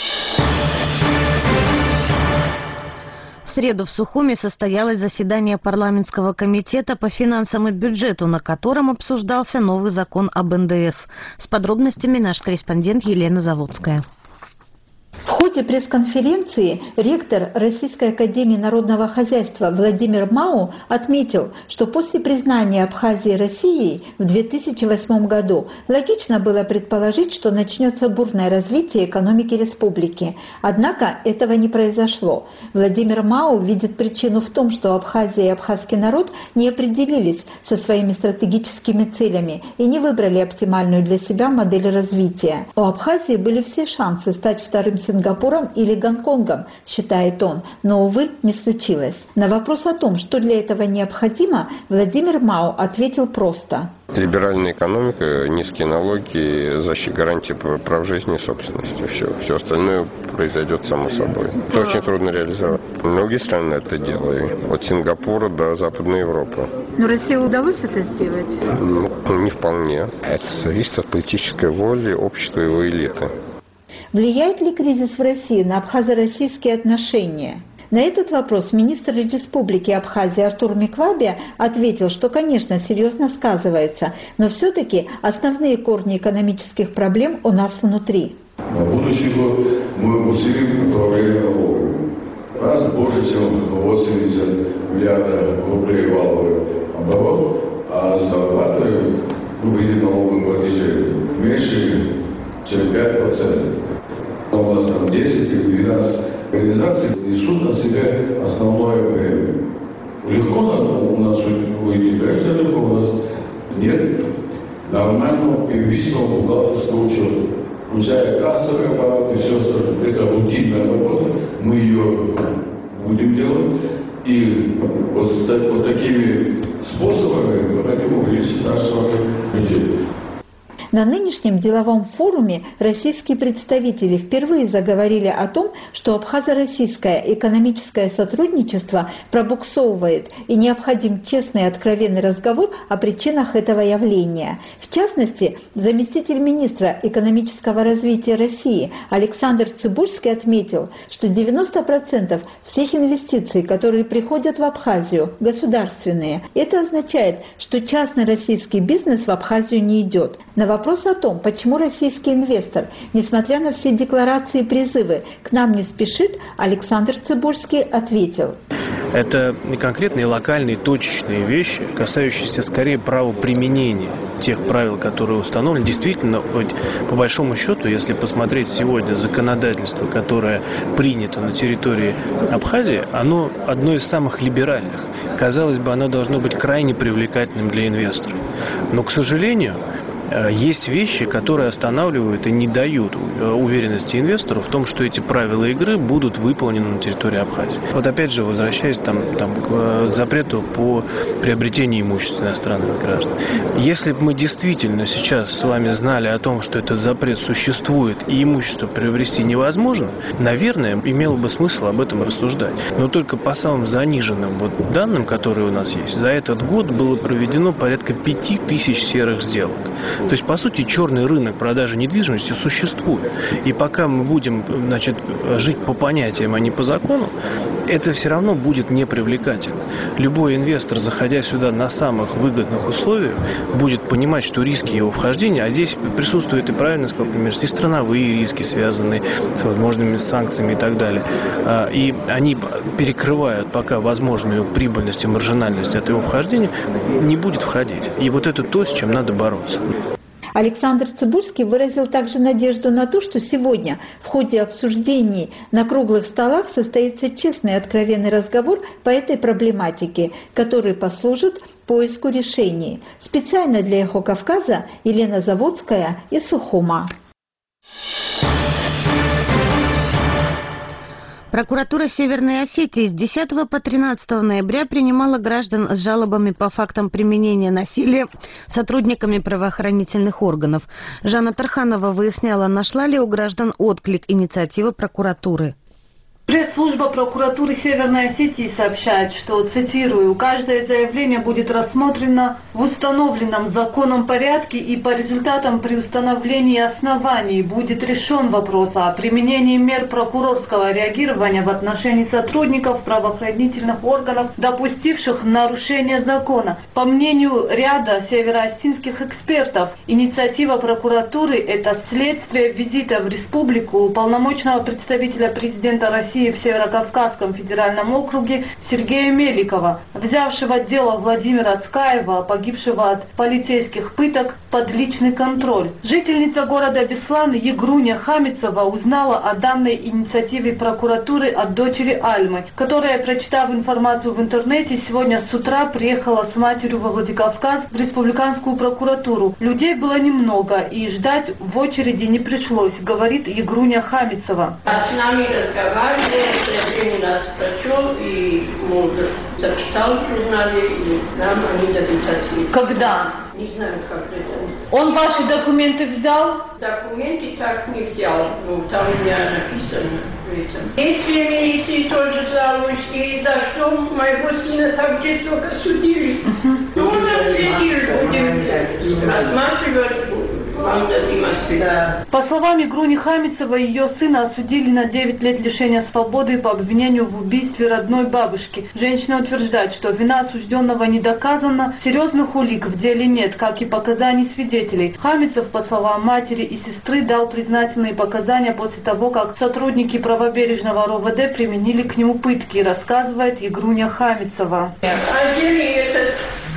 [SPEAKER 1] В среду в Сухуми состоялось заседание парламентского комитета по финансам и бюджету, на котором обсуждался новый закон об НДС. С подробностями наш корреспондент Елена Заводская.
[SPEAKER 19] В ходе пресс-конференции ректор Российской академии народного хозяйства Владимир Мау отметил, что после признания Абхазии Россией в 2008 году логично было предположить, что начнется бурное развитие экономики республики. Однако этого не произошло. Владимир Мау видит причину в том, что Абхазия и абхазский народ не определились со своими стратегическими целями и не выбрали оптимальную для себя модель развития. У Абхазии были все шансы стать вторым Сингапуром или Гонконгом, считает он, но, увы, не случилось. На вопрос о том, что для этого необходимо, Владимир Мау ответил просто.
[SPEAKER 20] Либеральная экономика, низкие налоги, защита гарантии прав жизни и собственности. Все остальное произойдет само собой. Это очень трудно реализовать. Многие страны это делают. От Сингапура до Западной Европы.
[SPEAKER 19] Но России удалось это сделать?
[SPEAKER 20] Не вполне. Это зависит от политической воли общества и его элиты.
[SPEAKER 19] Влияет ли кризис в России на абхазо-российские отношения? На этот вопрос министр Республики Абхазия Артур Миквабия ответил, что, конечно, серьезно сказывается, но все-таки основные корни экономических проблем у нас внутри.
[SPEAKER 21] На будущий год мы усилим управление налогами. Раз больше, чем 80 миллиардов рублей валовый оборот, а зарабатываем при налоговом платеже меньше, чем 5%. У нас там 10 или 12 организаций несут на себя основное бремя. Легко у нас уйти, конечно, легко. У нас нет нормального первичного бухгалтерского учета. Включая кассовый аппарат и все остальное. Это рутинная работа. Мы ее будем делать. И вот такими способами мы хотим увеличить наш с вами бюджет.
[SPEAKER 19] На нынешнем деловом форуме российские представители впервые заговорили о том, что абхазо-российское экономическое сотрудничество пробуксовывает и необходим честный и откровенный разговор о причинах этого явления. В частности, заместитель министра экономического развития России Александр Цыбульский отметил, что 90% всех инвестиций, которые приходят в Абхазию, государственные. Это означает, что частный российский бизнес в Абхазию не идет. На вопрос о том, почему российский инвестор, несмотря на все декларации и призывы, к нам не спешит, Александр Цыбульский ответил.
[SPEAKER 22] Это не конкретные локальные, точечные вещи, касающиеся скорее правоприменения тех правил, которые установлены. Действительно, по большому счету, если посмотреть сегодня законодательство, которое принято на территории Абхазии, оно одно из самых либеральных. Казалось бы, оно должно быть крайне привлекательным для инвесторов. Но, к сожалению, есть вещи, которые останавливают и не дают уверенности инвестору в том, что эти правила игры будут выполнены на территории Абхазии. Вот опять же, возвращаясь к запрету по приобретению имущества иностранных граждан. Если бы мы действительно сейчас с вами знали о том, что этот запрет существует и имущество приобрести невозможно, наверное, имело бы смысл об этом рассуждать. Но только по самым заниженным данным, которые у нас есть, за этот год было проведено порядка 5000 серых сделок. То есть, по сути, черный рынок продажи недвижимости существует. И пока мы будем, жить по понятиям, а не по закону, это все равно будет непривлекательно. Любой инвестор, заходя сюда на самых выгодных условиях, будет понимать, что риски его вхождения, а здесь присутствуют, и правильно сказал премьер, и страновые риски, связанные с возможными санкциями и так далее. И они перекрывают пока возможную прибыльность и маржинальность от его вхождения, не будет входить. И вот это то, с чем надо бороться.
[SPEAKER 19] Александр Цыбульский выразил также надежду на то, что сегодня в ходе обсуждений на круглых столах состоится честный и откровенный разговор по этой проблематике, который послужит поиску решений. Специально для «Эхо Кавказа» Елена Заводская из Сухума.
[SPEAKER 1] Прокуратура Северной Осетии с 10 по 13 ноября принимала граждан с жалобами по фактам применения насилия сотрудниками правоохранительных органов. Жанна Тарханова выясняла, нашла ли у граждан отклик инициативы прокуратуры.
[SPEAKER 23] Пресс-служба прокуратуры Северной Осетии сообщает, что, цитирую, «каждое заявление будет рассмотрено в установленном законом порядке и по результатам при установлении оснований будет решен вопрос о применении мер прокурорского реагирования в отношении сотрудников правоохранительных органов, допустивших нарушение закона». По мнению ряда североосетинских экспертов, инициатива прокуратуры – это следствие визита в республику уполномоченного представителя президента России в Северокавказском федеральном округе Сергея Меликова, взявшего дело Владимира Цкаева, погибшего от полицейских пыток, под личный контроль. Жительница города Беслан Егруня Хамицова узнала о данной инициативе прокуратуры от дочери Альмы, которая, прочитав информацию в интернете, сегодня с утра приехала с матерью во Владикавказ в республиканскую прокуратуру. Людей было немного и ждать в очереди не пришлось, говорит Егруня Хамицова.
[SPEAKER 24] С нами разговаривали, один раз прочел и записал в журнале, и нам они записали.
[SPEAKER 23] Когда?
[SPEAKER 24] Не знаю, как это.
[SPEAKER 23] Он ваши документы взял?
[SPEAKER 24] Документы так не взял, но там у меня написано. Если милиции тоже жалуюсь, и за что моего сына так жестоко судили, ну, он ответил, будем рассматривать, вам
[SPEAKER 23] По словам Груни Хамицевой, ее сына осудили на 9 лет лишения свободы по обвинению в убийстве родной бабушки. Женщина утверждает, что вина осужденного не доказана, серьезных улик в деле нет, как и показаний свидетелей. Хамицев, по словам матери и сестры, дал признательные показания после того, как сотрудники правобережного РОВД применили к нему пытки, рассказывает Груня Хамицева.
[SPEAKER 24] Одели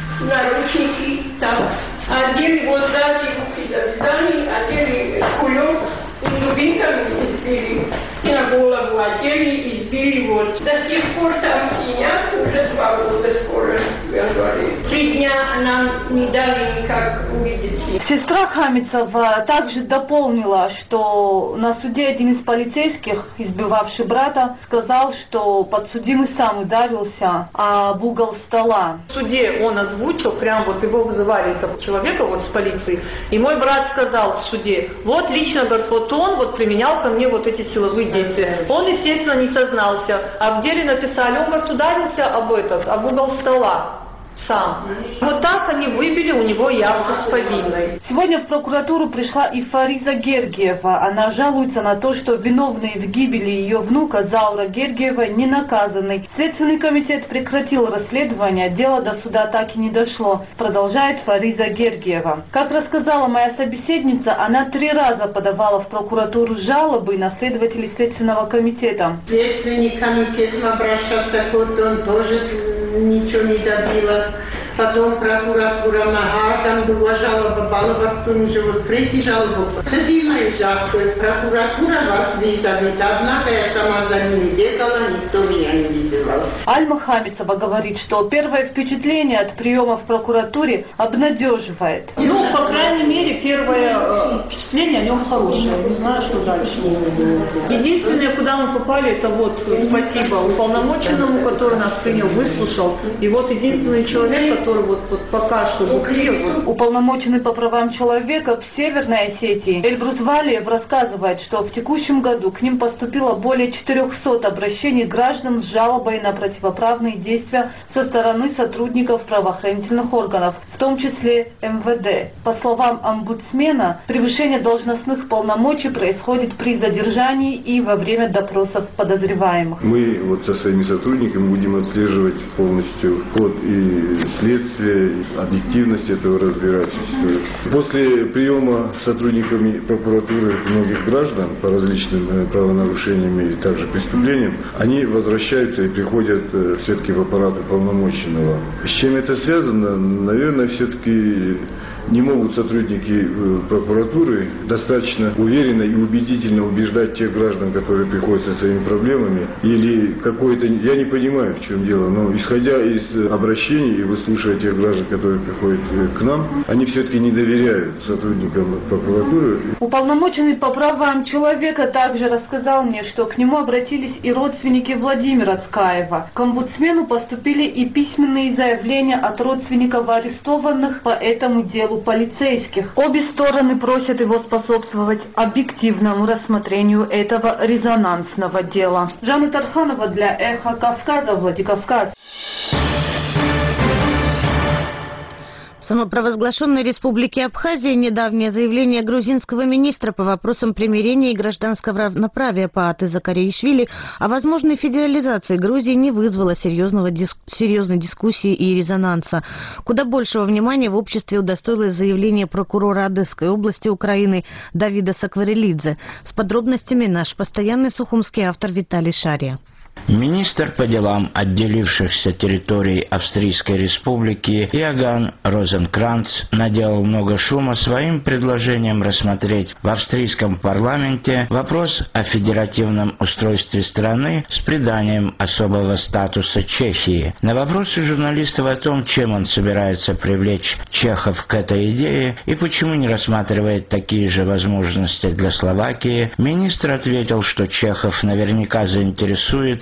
[SPEAKER 24] наручники, там, одели вот сзади руки завязали, одели кулек, дубинками избили, и на голову одели, избили вот. До сих пор там синяк, уже 2 года скоро, я говорю. 3 дня нам не дали никак увидеться.
[SPEAKER 23] Сестра Хамицева также дополнила, что на суде один из полицейских, избивавший брата, сказал, что подсудимый сам ударился об угол стола.
[SPEAKER 3] В суде он озвучил, прям вот его вызывали, этого человека вот с полиции, и мой брат сказал в суде, вот лично, говорит, вот он вот применял ко мне вот эти силовые действия. Он, естественно, не сознался, а в деле написали, он, говорит, ударился об угол стола. Сам. Вот так они выбили у него явку с повинной.
[SPEAKER 23] Сегодня в прокуратуру пришла и Фариза Гергиева. Она жалуется на то, что виновные в гибели ее внука Заура Гергиева не наказаны. Следственный комитет прекратил расследование, дело до суда так и не дошло, продолжает Фариза Гергиева. Как рассказала моя собеседница, она 3 раза подавала в прокуратуру жалобы на следователей Следственного комитета.
[SPEAKER 24] Следственный комитет обращался, он тоже ничего не добилась. Потом прокуратура Мага, там была жалоба Балова, кто уже вот 3 жалобы. Судимая жалобы, прокуратура вас вызовет, однако я сама за ними бегала, никто меня не вызывал.
[SPEAKER 23] Альма Хамицева говорит, что первое впечатление от приема в прокуратуре обнадеживает.
[SPEAKER 3] Ну, по крайней мере, первое впечатление о нем хорошее. Не знаю, что дальше. Единственное, куда мы попали, это вот спасибо уполномоченному, который нас принял, выслушал. И вот единственный человек, который вот пока что в Уфе.
[SPEAKER 23] Уполномоченный по правам человека в Северной Осетии Эльбрус Валиев рассказывает, что в текущем году к ним поступило более 400 обращений граждан с жалобой на противоправные действия со стороны сотрудников правоохранительных органов, в том числе МВД. По словам омбудсмена, превышение должностных полномочий происходит при задержании и во время допросов подозреваемых.
[SPEAKER 5] Мы вот со своими сотрудниками будем отслеживать полностью ход и следствие, объективность этого разбирательства. После приема сотрудниками прокуратуры многих граждан по различным правонарушениям и также преступлениям, они возвращаются и приходят все-таки в аппарат уполномоченного. С чем это связано? Наверное, все-таки не могут сотрудники прокуратуры достаточно уверенно и убедительно убеждать тех граждан, которые приходят со своими проблемами, или какое-то, я не понимаю, в чем дело, но исходя из обращений и выслушивая тех граждан, которые приходят к нам, они все-таки не доверяют сотрудникам прокуратуры.
[SPEAKER 23] Уполномоченный по правам человека также рассказал мне, что к нему обратились и родственники Владимира Цкаева. К омбудсмену поступили и письменные заявления от родственников арестованных по этому делу полицейских. Обе стороны просят его способствовать объективному рассмотрению этого резонансного дела. Жанна Тарханова для Эхо Кавказа, Владикавказ.
[SPEAKER 1] В самопровозглашенной республике Абхазия недавнее заявление грузинского министра по вопросам примирения и гражданского равноправия Пааты Закаришвили о возможной федерализации Грузии не вызвало серьезной дискуссии и резонанса. Куда большего внимания в обществе удостоилось заявление прокурора Одесской области Украины Давида Сакварелидзе. С подробностями наш постоянный сухумский автор Виталий Шария.
[SPEAKER 7] Министр по делам отделившихся территорий Австрийской республики Иоганн Розенкранц наделал много шума своим предложением рассмотреть в австрийском парламенте вопрос о федеративном устройстве страны с приданием особого статуса Чехии. На вопросы журналистов о том, чем он собирается привлечь чехов к этой идее и почему не рассматривает такие же возможности для Словакии, министр ответил, что чехов наверняка заинтересует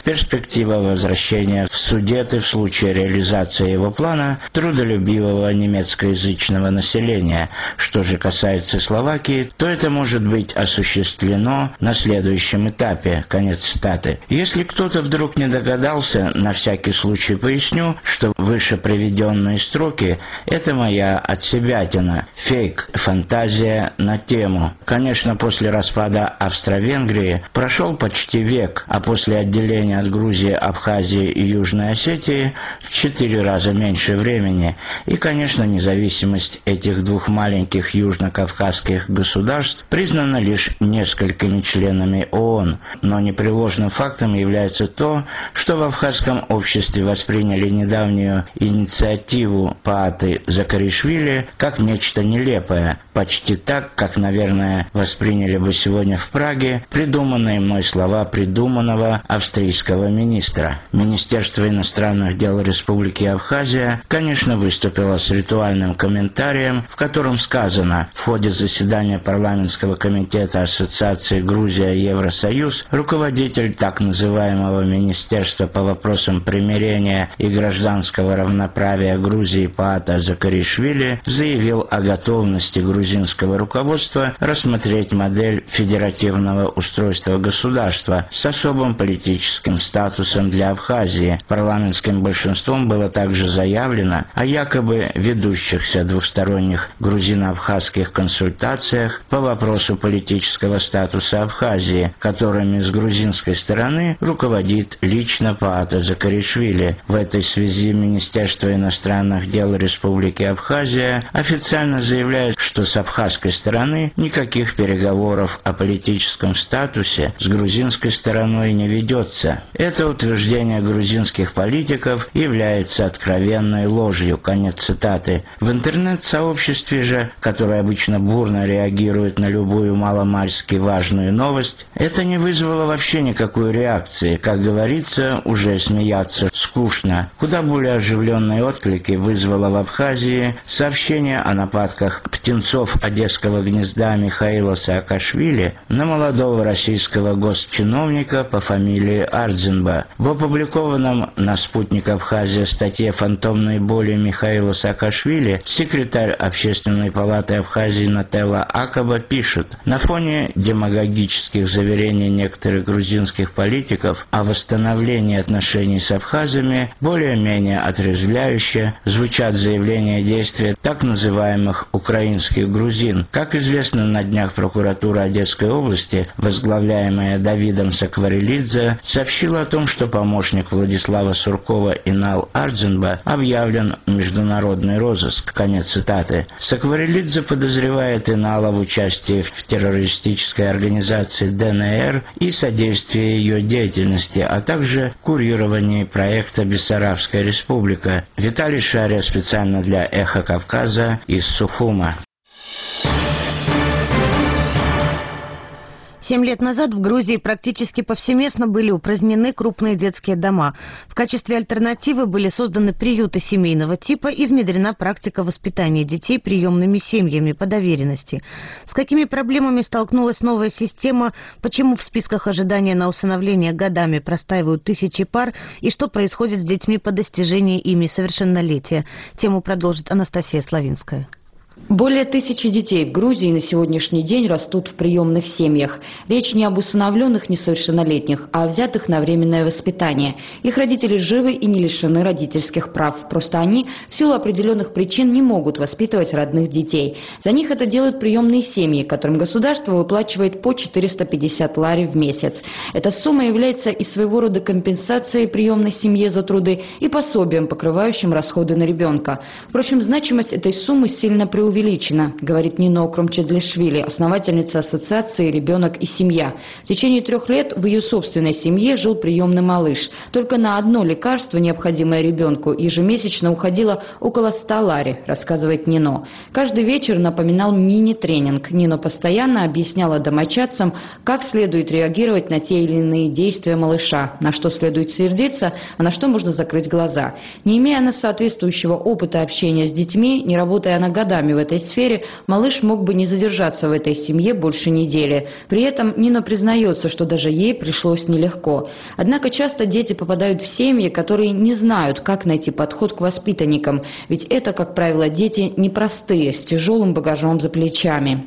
[SPEAKER 7] перспектива возвращения в Судеты в случае реализации его плана трудолюбивого немецкоязычного населения. Что же касается Словакии, то это может быть осуществлено на следующем этапе. Конец цитаты. Если кто-то вдруг не догадался, на всякий случай поясню, что выше приведенные строки – это моя отсебятина, фейк, фантазия на тему. Конечно, после распада Австро-Венгрии прошел почти век, а после отделения от Грузии, Абхазии и Южной Осетии в 4 раза меньше времени. И, конечно, независимость этих двух маленьких южно-кавказских государств признана лишь несколькими членами ООН, но непреложным фактом является то, что в абхазском обществе восприняли недавнюю инициативу Пааты Закаришвили как нечто нелепое, почти так, как, наверное, восприняли бы сегодня в Праге придуманные мной слова придуманного австрийского министра. Министерство иностранных дел Республики Абхазия, конечно, выступило с ритуальным комментарием, в котором сказано: в ходе заседания парламентского комитета Ассоциации Грузия-Евросоюз руководитель так называемого Министерства по вопросам примирения и гражданского равноправия Грузии Паата Закаришвили заявил о готовности грузинского руководства рассмотреть модель федеративного устройства государства с особым политическим статусом для Абхазии. Парламентским большинством было также заявлено о якобы ведущихся двусторонних грузино-абхазских консультациях по вопросу политического статуса Абхазии, которыми с грузинской стороны руководит лично Паата Закаришвили. В этой связи Министерство иностранных дел Республики Абхазия официально заявляет, что с абхазской стороны никаких переговоров о политическом статусе с грузинской стороной не ведется. Это утверждение грузинских политиков является откровенной ложью. Конец цитаты. В интернет-сообществе же, которое обычно бурно реагирует на любую маломальски важную новость, это не вызвало вообще никакой реакции. Как говорится, уже смеяться скучно. Куда более оживленные отклики вызвало в Абхазии сообщение о нападках птенцов Одесского гнезда Михаила Саакашвили на молодого российского госчиновника по фамилии Ардзинба. В опубликованном на «Спутник Абхазия» статье «Фантомные боли» Михаила Саакашвили секретарь Общественной палаты Абхазии Нателла Акаба пишет: на фоне демагогических заверений некоторых грузинских политиков о восстановлении отношений с абхазами более-менее отрезвляюще звучат заявления действия так называемых украинских грузин. Как известно, на днях прокуратура Одесской области, возглавляемая Давидом Сакварелидзе, сообщила о том, что помощник Владислава Суркова Инал Ардзинба объявлен в международный розыск. Конец цитаты. Сакварелидзе подозревает Инала в участии в террористической организации ДНР и содействии ее деятельности, а также курировании проекта «Бессарабская республика». Виталий Шария специально для «Эхо Кавказа» из Сухума.
[SPEAKER 1] 7 лет назад в Грузии практически повсеместно были упразднены крупные детские дома. В качестве альтернативы были созданы приюты семейного типа и внедрена практика воспитания детей приемными семьями по доверенности. С какими проблемами столкнулась новая система, почему в списках ожидания на усыновление годами простаивают тысячи пар и что происходит с детьми по достижении ими совершеннолетия? Тему продолжит Анастасия Славинская.
[SPEAKER 8] Более 1000 детей в Грузии на сегодняшний день растут в приемных семьях. Речь не об усыновленных несовершеннолетних, а о взятых на временное воспитание. Их родители живы и не лишены родительских прав. Просто они в силу определенных причин не могут воспитывать родных детей. За них это делают приемные семьи, которым государство выплачивает по 450 лари в месяц. Эта сумма является и своего рода компенсацией приемной семье за труды и пособием, покрывающим расходы на ребенка. Впрочем, значимость этой суммы сильно преувеличена, говорит Нино Кромчедлишвили, основательница ассоциации «Ребенок и семья». В течение 3 лет в ее собственной семье жил приемный малыш. Только на одно лекарство, необходимое ребенку, ежемесячно уходило около 100 лари, рассказывает Нино. Каждый вечер напоминал мини-тренинг. Нино постоянно объясняла домочадцам, как следует реагировать на те или иные действия малыша, на что следует сердиться, а на что можно закрыть глаза. Не имея она соответствующего опыта общения с детьми, не работая она годами в этой сфере, малыш мог бы не задержаться в этой семье больше недели. При этом Нина признается, что даже ей пришлось нелегко. Однако часто дети попадают в семьи, которые не знают, как найти подход к воспитанникам. Ведь это, как правило, дети непростые, с тяжелым багажом за плечами.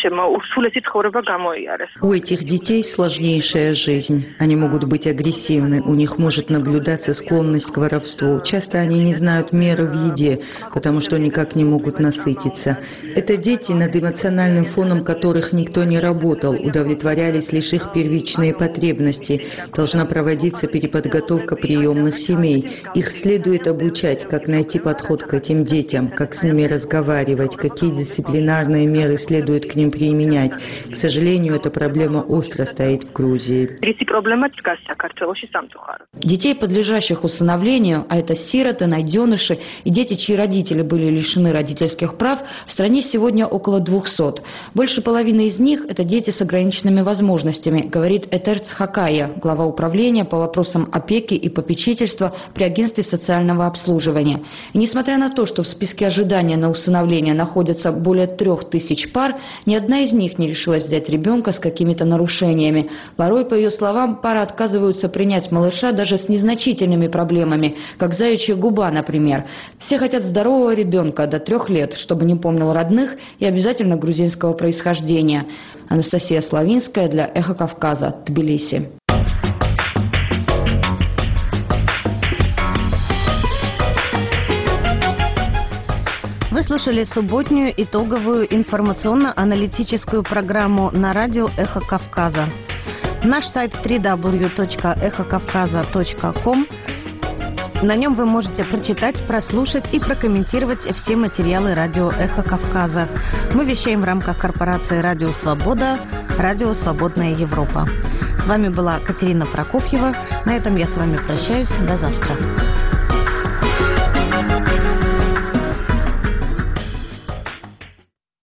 [SPEAKER 17] У этих детей сложнейшая жизнь. Они могут быть агрессивны, у них может наблюдаться склонность к воровству. Часто они не знают меры в еде, потому что никак не могут насытиться. Это дети, над эмоциональным фоном которых никто не работал, удовлетворялись лишь их первичные потребности. Должна проводиться переподготовка приемных семей. Их следует обучать, как найти подход к этим детям, как с ними разговаривать, какие дисциплинарные меры следует к ним применять. К сожалению, эта проблема остро стоит в Грузии.
[SPEAKER 8] Детей, подлежащих усыновлению, а это сироты, найденыши и дети, чьи родители были лишены родительских прав, в стране сегодня около 200. Больше половины из них – это дети с ограниченными возможностями, говорит Этер Цхакая, глава управления по вопросам опеки и попечительства при агентстве социального обслуживания. И несмотря на то, что в списке ожидания на усыновление находятся более 3000 пар, ни одна из них не решилась взять ребенка с какими-то нарушениями. Порой, по ее словам, пары отказываются принять малыша даже с незначительными проблемами, как заячья губа, например. Все хотят здорового ребенка до 3 лет, чтобы не помнил родных и обязательно грузинского происхождения. Анастасия Славинская для «Эхо Кавказа», Тбилиси.
[SPEAKER 1] Вы слушали субботнюю итоговую информационно-аналитическую программу на радио «Эхо Кавказа». Наш сайт www.эхокавказа.ком. На нем вы можете прочитать, прослушать и прокомментировать все материалы радио «Эхо Кавказа». Мы вещаем в рамках корпорации «Радио Свобода», «Радио Свободная Европа». С вами была Катерина Прокофьева. На этом я с вами прощаюсь. До завтра.